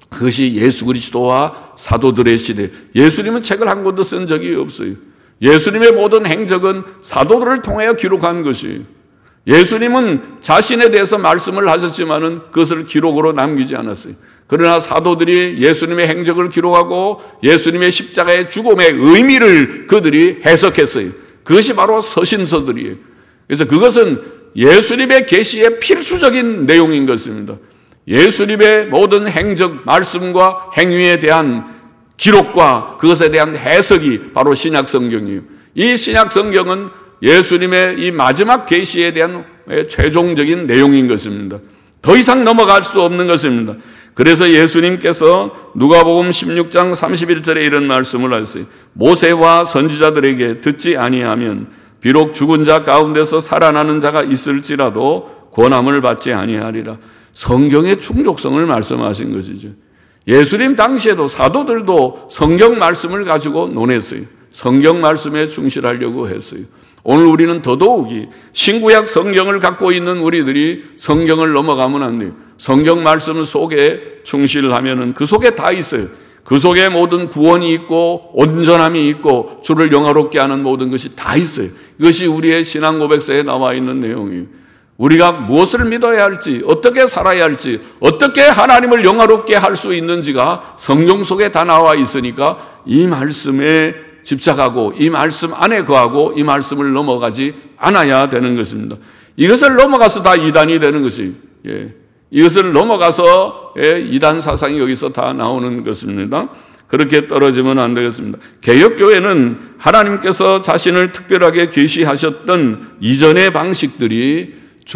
그것이 예수 그리스도와 사도들의 시대. 예수님은 책을 한 권도 쓴 적이 없어요. 예수님의 모든 행적은 사도들을 통하여 기록한 것이에요. 예수님은 자신에 대해서 말씀을 하셨지만은 그것을 기록으로 남기지 않았어요. 그러나 사도들이 예수님의 행적을 기록하고 예수님의 십자가의 죽음의 의미를 그들이 해석했어요. 그것이 바로 서신서들이에요. 그래서 그것은 예수님의 계시의 필수적인 내용인 것입니다. 예수님의 모든 행적, 말씀과 행위에 대한 기록과 그것에 대한 해석이 바로 신약 성경이에요. 이 신약 성경은 예수님의 이 마지막 계시에 대한 최종적인 내용인 것입니다. 더 이상 넘어갈 수 없는 것입니다. 그래서 예수님께서 누가복음 십육 장 삼십일 절에 이런 말씀을 하셨어요. 모세와 선지자들에게 듣지 아니하면 비록 죽은 자 가운데서 살아나는 자가 있을지라도 권함을 받지 아니하리라. 성경의 충족성을 말씀하신 것이죠. 예수님 당시에도 사도들도 성경 말씀을 가지고 논했어요. 성경 말씀에 충실하려고 했어요. 오늘 우리는 더더욱이 신구약 성경을 갖고 있는 우리들이 성경을 넘어가면 안 돼요. 성경 말씀 속에 충실하면은 그 속에 다 있어요. 그 속에 모든 구원이 있고 온전함이 있고 주를 영화롭게 하는 모든 것이 다 있어요. 이것이 우리의 신앙 고백서에 나와 있는 내용이에요. 우리가 무엇을 믿어야 할지, 어떻게 살아야 할지, 어떻게 하나님을 영화롭게 할 수 있는지가 성경 속에 다 나와 있으니까 이 말씀에 집착하고 이 말씀 안에 거하고 이 말씀을 넘어가지 않아야 되는 것입니다. 이것을 넘어가서 다 이단이 되는 것이, 예. 이것을 넘어가서 예, 이단 사상이 여기서 다 나오는 것입니다. 그렇게 떨어지면 안 되겠습니다. 개혁교회는 하나님께서 자신을 특별하게 계시하셨던 이전의 방식들이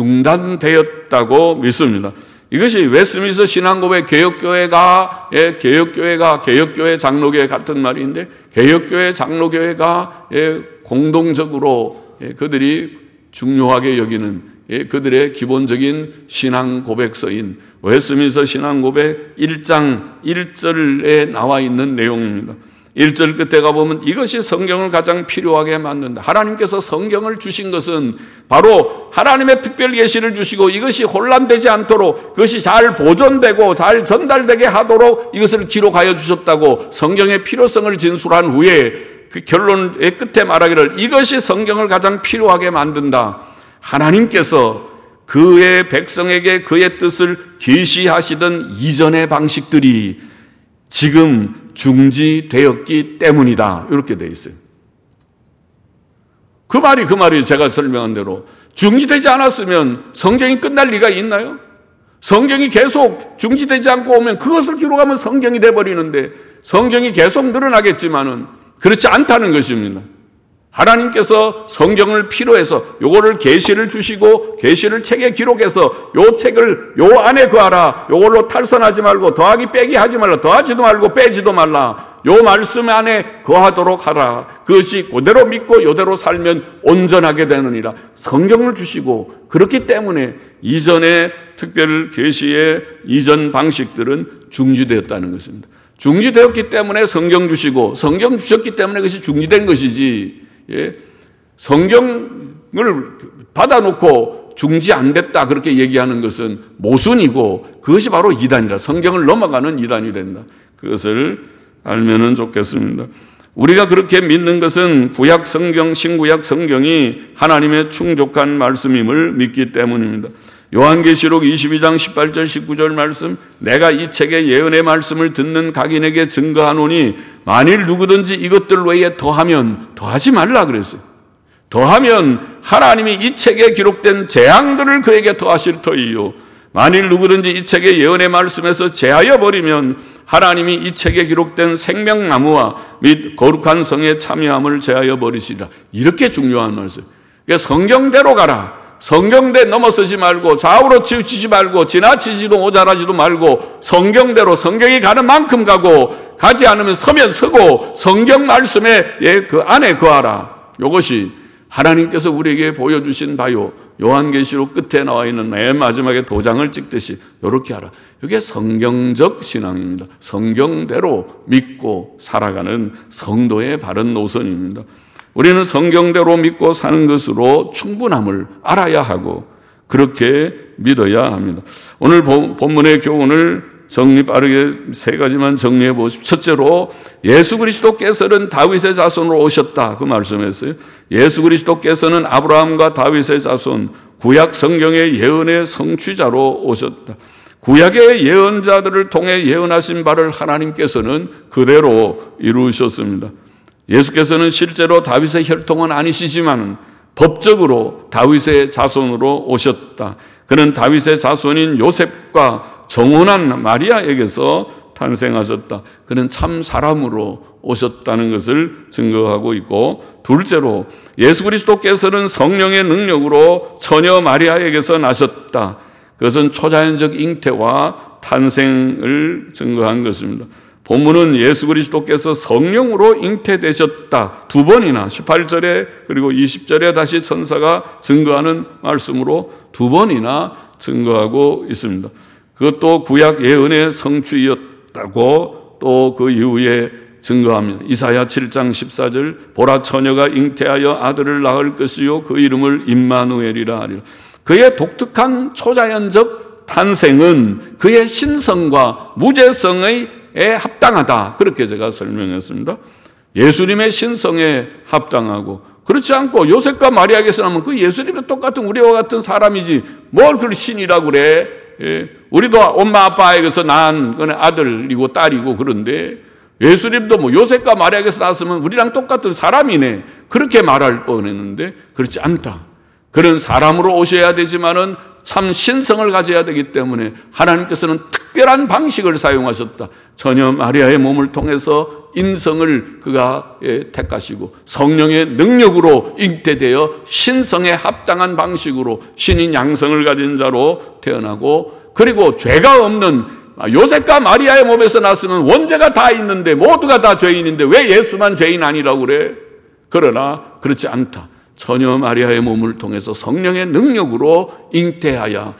중단되었다고 믿습니다. 이것이 웨스트민스터 신앙고백 개혁교회가, 예, 개혁교회가, 개혁교회 장로교회 같은 말인데, 개혁교회 장로교회가, 예, 공동적으로, 예, 그들이 중요하게 여기는, 예, 그들의 기본적인 신앙 고백서인 웨스트민스터 신앙 고백 일 장 일 절에 나와 있는 내용입니다. 일 절 끝에 가보면 이것이 성경을 가장 필요하게 만든다. 하나님께서 성경을 주신 것은 바로 하나님의 특별 계시를 주시고 이것이 혼란되지 않도록 그것이 잘 보존되고 잘 전달되게 하도록 이것을 기록하여 주셨다고 성경의 필요성을 진술한 후에 그 결론의 끝에 말하기를 이것이 성경을 가장 필요하게 만든다. 하나님께서 그의 백성에게 그의 뜻을 계시하시던 이전의 방식들이 지금 중지되었기 때문이다. 이렇게 되어 있어요. 그 말이 그 말이 제가 설명한 대로 중지되지 않았으면 성경이 끝날 리가 있나요? 성경이 계속 중지되지 않고 오면 그것을 기록하면 성경이 돼버리는데 성경이 계속 늘어나겠지만은 그렇지 않다는 것입니다. 하나님께서 성경을 필요해서 요거를 계시를 주시고 계시를 책에 기록해서 요 책을 요 안에 거하라. 요걸로 탈선하지 말고 더하기 빼기 하지 말라. 더하지도 말고 빼지도 말라. 요 말씀 안에 거하도록 하라. 그것이 그대로 믿고 요대로 살면 온전하게 되느니라. 성경을 주시고 그렇기 때문에 이전의 특별 계시의 이전 방식들은 중지되었다는 것입니다. 중지되었기 때문에 성경 주시고 성경 주셨기 때문에 그것이 중지된 것이지. 예, 성경을 받아놓고 중지 안 됐다 그렇게 얘기하는 것은 모순이고 그것이 바로 이단이라. 성경을 넘어가는 이단이 된다. 그것을 알면은 좋겠습니다. 우리가 그렇게 믿는 것은 구약 성경, 신구약 성경이 하나님의 충족한 말씀임을 믿기 때문입니다. 요한계시록 이십이 장 십팔 절 십구 절 말씀, 내가 이 책의 예언의 말씀을 듣는 각인에게 증거하노니 만일 누구든지 이것들 외에 더하면 더하지 말라 그랬어요. 더하면 하나님이 이 책에 기록된 재앙들을 그에게 더하실 터이요. 만일 누구든지 이 책의 예언의 말씀에서 제하여 버리면 하나님이 이 책에 기록된 생명나무와 및 거룩한 성의 참여함을 제하여 버리시리라. 이렇게 중요한 말씀. 그러니까 성경대로 가라. 성경대 넘어서지 말고 좌우로 치우치지 말고 지나치지도 모자라지도 말고 성경대로 성경이 가는 만큼 가고 가지 않으면 서면 서고 성경 말씀에 그 안에 거하라. 이것이 하나님께서 우리에게 보여주신 바요. 요한계시록 끝에 나와 있는 맨 마지막에 도장을 찍듯이 이렇게 하라. 이게 성경적 신앙입니다. 성경대로 믿고 살아가는 성도의 바른 노선입니다. 우리는 성경대로 믿고 사는 것으로 충분함을 알아야 하고 그렇게 믿어야 합니다. 오늘 본문의 교훈을 정리 빠르게 세 가지만 정리해 보십시오. 첫째로 예수 그리스도께서는 다윗의 자손으로 오셨다. 그 말씀했어요. 예수 그리스도께서는 아브라함과 다윗의 자손, 구약 성경의 예언의 성취자로 오셨다. 구약의 예언자들을 통해 예언하신 바를 하나님께서는 그대로 이루셨습니다. 예수께서는 실제로 다윗의 혈통은 아니시지만 법적으로 다윗의 자손으로 오셨다. 그는 다윗의 자손인 요셉과 정혼한 마리아에게서 탄생하셨다. 그는 참 사람으로 오셨다는 것을 증거하고 있고, 둘째로 예수 그리스도께서는 성령의 능력으로 처녀 마리아에게서 나셨다. 그것은 초자연적 잉태와 탄생을 증거한 것입니다. 본문은 예수 그리스도께서 성령으로 잉태되셨다. 두 번이나 십팔 절에 그리고 이십 절에 다시 천사가 증거하는 말씀으로 두 번이나 증거하고 있습니다. 그것도 구약 예언의 성취였다고 또 그 이후에 증거합니다. 이사야 칠 장 십사 절 보라 처녀가 잉태하여 아들을 낳을 것이요 그 이름을 임마누엘이라 하리라. 그의 독특한 초자연적 탄생은 그의 신성과 무죄성의 합당하다. 그렇게 제가 설명했습니다. 예수님의 신성에 합당하고, 그렇지 않고 요셉과 마리아에게서 나면 그 예수님도 똑같은 우리와 같은 사람이지 뭘 그걸 신이라고 그래. 예. 우리도 엄마 아빠에게서 낳은 아들이고 딸이고 그런데 예수님도 뭐 요셉과 마리아에게서 낳았으면 우리랑 똑같은 사람이네. 그렇게 말할 뻔했는데 그렇지 않다. 그런 사람으로 오셔야 되지만은 참 신성을 가져야 되기 때문에 하나님께서는 특별한 방식을 사용하셨다. 처녀 마리아의 몸을 통해서 인성을 그가 택하시고 성령의 능력으로 잉태되어 신성에 합당한 방식으로 신인 양성을 가진 자로 태어나고, 그리고 죄가 없는 요셉과 마리아의 몸에서 났으면 원죄가 다 있는데 모두가 다 죄인인데 왜 예수만 죄인 아니라고 그래? 그러나 그렇지 않다. 처녀 마리아의 몸을 통해서 성령의 능력으로 잉태하여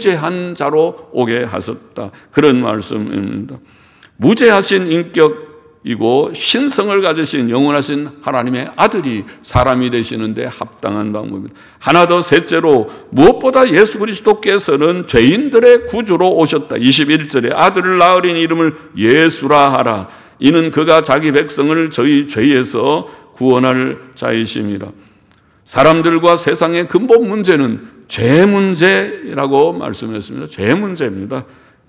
무죄한 자로 오게 하셨다. 그런 말씀입니다. 무죄하신 인격이고 신성을 가지신 영원하신 하나님의 아들이 사람이 되시는데 합당한 방법입니다. 하나 더, 셋째로 무엇보다 예수 그리스도께서는 죄인들의 구주로 오셨다. 이십일 절에 아들을 낳으린 이름을 예수라 하라. 이는 그가 자기 백성을 저희 죄에서 구원할 자이심이라. 사람들과 세상의 근본 문제는 죄 문제라고 말씀했습니다. 죄 문제입니다.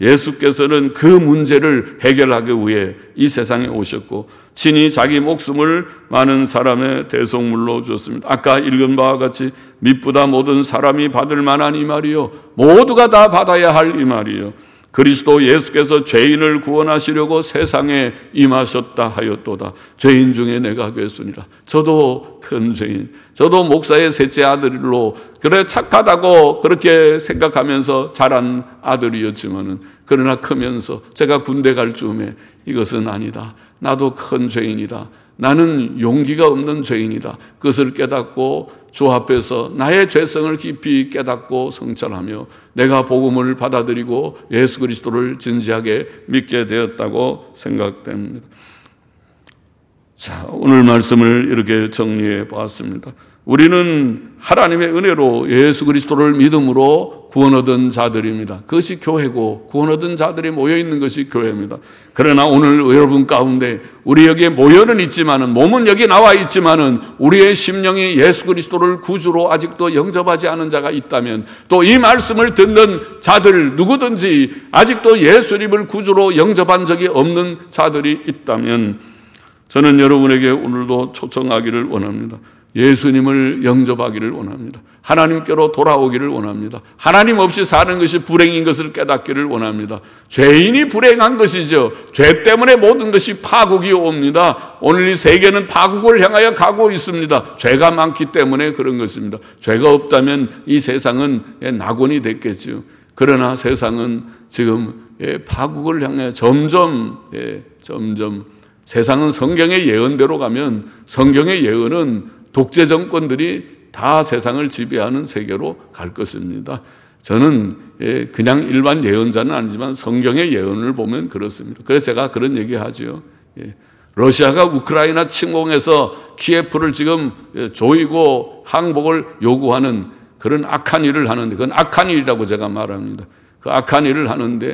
예수께서는 그 문제를 해결하기 위해 이 세상에 오셨고 친히 자기 목숨을 많은 사람의 대속물로 주었습니다. 아까 읽은 바와 같이 미쁘다 모든 사람이 받을 만한 이 말이요, 모두가 다 받아야 할 이 말이요, 그리스도 예수께서 죄인을 구원하시려고 세상에 임하셨다 하였도다. 죄인 중에 내가 괴순이라. 저도 큰 죄인, 저도 목사의 셋째 아들로 그래 착하다고 그렇게 생각하면서 자란 아들이었지만은, 그러나 크면서 제가 군대 갈 즈음에 이것은 아니다. 나도 큰 죄인이다. 나는 용기가 없는 죄인이다. 그것을 깨닫고 주 앞에서 나의 죄성을 깊이 깨닫고 성찰하며 내가 복음을 받아들이고 예수 그리스도를 진지하게 믿게 되었다고 생각됩니다. 자, 오늘 말씀을 이렇게 정리해 보았습니다. 우리는 하나님의 은혜로 예수 그리스도를 믿음으로 구원 얻은 자들입니다. 그것이 교회고 구원 얻은 자들이 모여있는 것이 교회입니다. 그러나 오늘 여러분 가운데 우리 여기에 모여는 있지만은, 몸은 여기 나와 있지만은 우리의 심령이 예수 그리스도를 구주로 아직도 영접하지 않은 자가 있다면, 또 이 말씀을 듣는 자들 누구든지 아직도 예수님을 구주로 영접한 적이 없는 자들이 있다면 저는 여러분에게 오늘도 초청하기를 원합니다. 예수님을 영접하기를 원합니다. 하나님께로 돌아오기를 원합니다. 하나님 없이 사는 것이 불행인 것을 깨닫기를 원합니다. 죄인이 불행한 것이죠. 죄 때문에 모든 것이 파국이 옵니다. 오늘 이 세계는 파국을 향하여 가고 있습니다. 죄가 많기 때문에 그런 것입니다. 죄가 없다면 이 세상은 낙원이 됐겠죠. 그러나 세상은 지금 파국을 향해 점점 점점 세상은 성경의 예언대로 가면, 성경의 예언은 독재 정권들이 다 세상을 지배하는 세계로 갈 것입니다. 저는 그냥 일반 예언자는 아니지만 성경의 예언을 보면 그렇습니다. 그래서 제가 그런 얘기하죠. 러시아가 우크라이나 침공해서 키예프를 지금 조이고 항복을 요구하는 그런 악한 일을 하는데, 그건 악한 일이라고 제가 말합니다. 그 악한 일을 하는데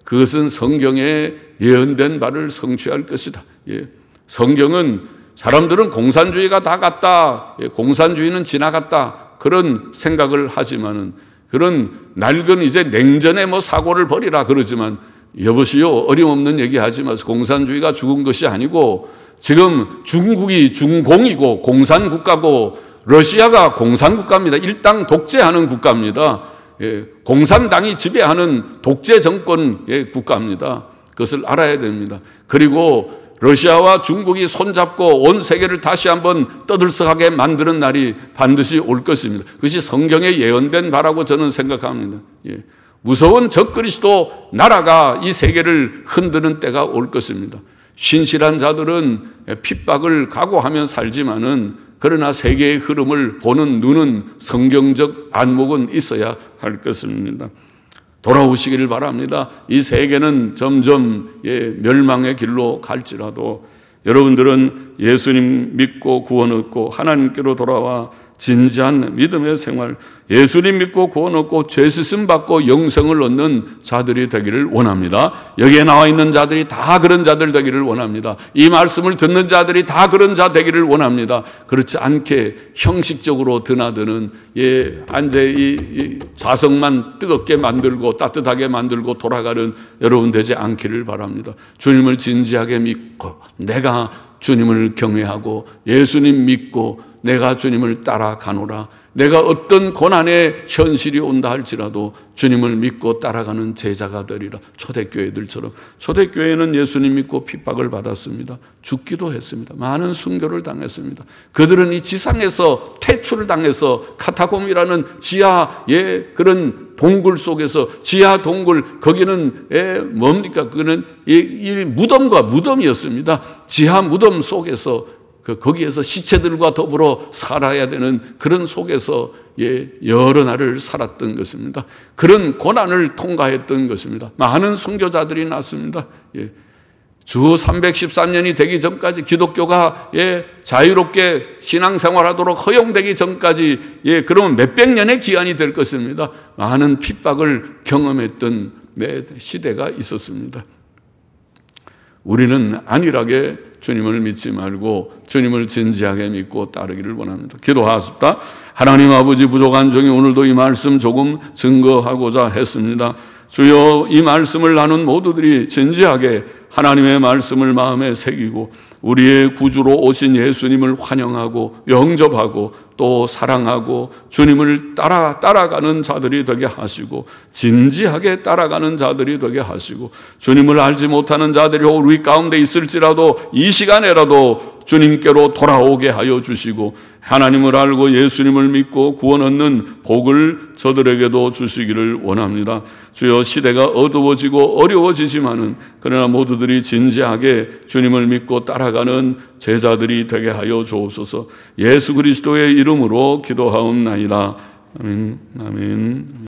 그것은 성경에 예언된 바를 성취할 것이다. 예. 성경은 사람들은 공산주의가 다 갔다, 예. 공산주의는 지나갔다, 그런 생각을 하지만은, 그런 낡은 이제 냉전에 뭐 사고를 버리라 그러지만, 여보시오, 어림없는 얘기하지 마세요. 공산주의가 죽은 것이 아니고 지금 중국이 중공이고 공산국가고 러시아가 공산국가입니다. 일당 독재하는 국가입니다. 예, 공산당이 지배하는 독재 정권의 국가입니다. 그것을 알아야 됩니다. 그리고 러시아와 중국이 손잡고 온 세계를 다시 한번 떠들썩하게 만드는 날이 반드시 올 것입니다. 그것이 성경에 예언된 바라고 저는 생각합니다. 예. 무서운 적그리스도 나라가 이 세계를 흔드는 때가 올 것입니다. 신실한 자들은 핍박을 각오하며 살지만은, 그러나 세계의 흐름을 보는 눈은, 성경적 안목은 있어야 할 것입니다. 돌아오시기를 바랍니다. 이 세계는 점점 예, 멸망의 길로 갈지라도 여러분들은 예수님 믿고 구원 얻고 하나님께로 돌아와 진지한 믿음의 생활, 예수님 믿고 구원 얻고 죄 씻음 받고 영생을 얻는 자들이 되기를 원합니다. 여기에 나와 있는 자들이 다 그런 자들 되기를 원합니다. 이 말씀을 듣는 자들이 다 그런 자 되기를 원합니다. 그렇지 않게 형식적으로 드나드는 예, 안제 이, 이 자성만 뜨겁게 만들고 따뜻하게 만들고 돌아가는 여러분 되지 않기를 바랍니다. 주님을 진지하게 믿고 내가 주님을 경외하고 예수님 믿고 내가 주님을 따라가노라. 내가 어떤 고난의 현실이 온다 할지라도 주님을 믿고 따라가는 제자가 되리라. 초대교회들처럼. 초대교회는 예수님 믿고 핍박을 받았습니다. 죽기도 했습니다. 많은 순교를 당했습니다. 그들은 이 지상에서 퇴출을 당해서 카타콤이라는 지하의 그런 동굴 속에서, 지하 동굴, 거기는 에 뭡니까? 그거는 이, 이 무덤과 무덤이었습니다. 지하 무덤 속에서 그 거기에서 시체들과 더불어 살아야 되는 그런 속에서 예, 여러 날을 살았던 것입니다. 그런 고난을 통과했던 것입니다. 많은 순교자들이 났습니다. 예. 주 삼백십삼 년이 되기 전까지 기독교가 예, 자유롭게 신앙생활하도록 허용되기 전까지 예, 그러면 몇백 년의 기한이 될 것입니다. 많은 핍박을 경험했던 네, 시대가 있었습니다. 우리는 안일하게 주님을 믿지 말고 주님을 진지하게 믿고 따르기를 원합니다. 기도하십시다. 하나님 아버지, 부족한 종이 오늘도 이 말씀 조금 증거하고자 했습니다. 주여, 이 말씀을 나눈 모두들이 진지하게 하나님의 말씀을 마음에 새기고 우리의 구주로 오신 예수님을 환영하고 영접하고 또 사랑하고 주님을 따라 따라가는 자들이 되게 하시고 진지하게 따라가는 자들이 되게 하시고, 주님을 알지 못하는 자들이 우리 가운데 있을지라도 이 시간에라도 주님께로 돌아오게 하여 주시고 하나님을 알고 예수님을 믿고 구원 얻는 복을 저들에게도 주시기를 원합니다. 주여, 시대가 어두워지고 어려워지지만은 그러나 모두들이 진지하게 주님을 믿고 따라가는 제자들이 되게 하여 주옵소서. 예수 그리스도의 이름으로 기도하옵나이다. 아멘. 아멘.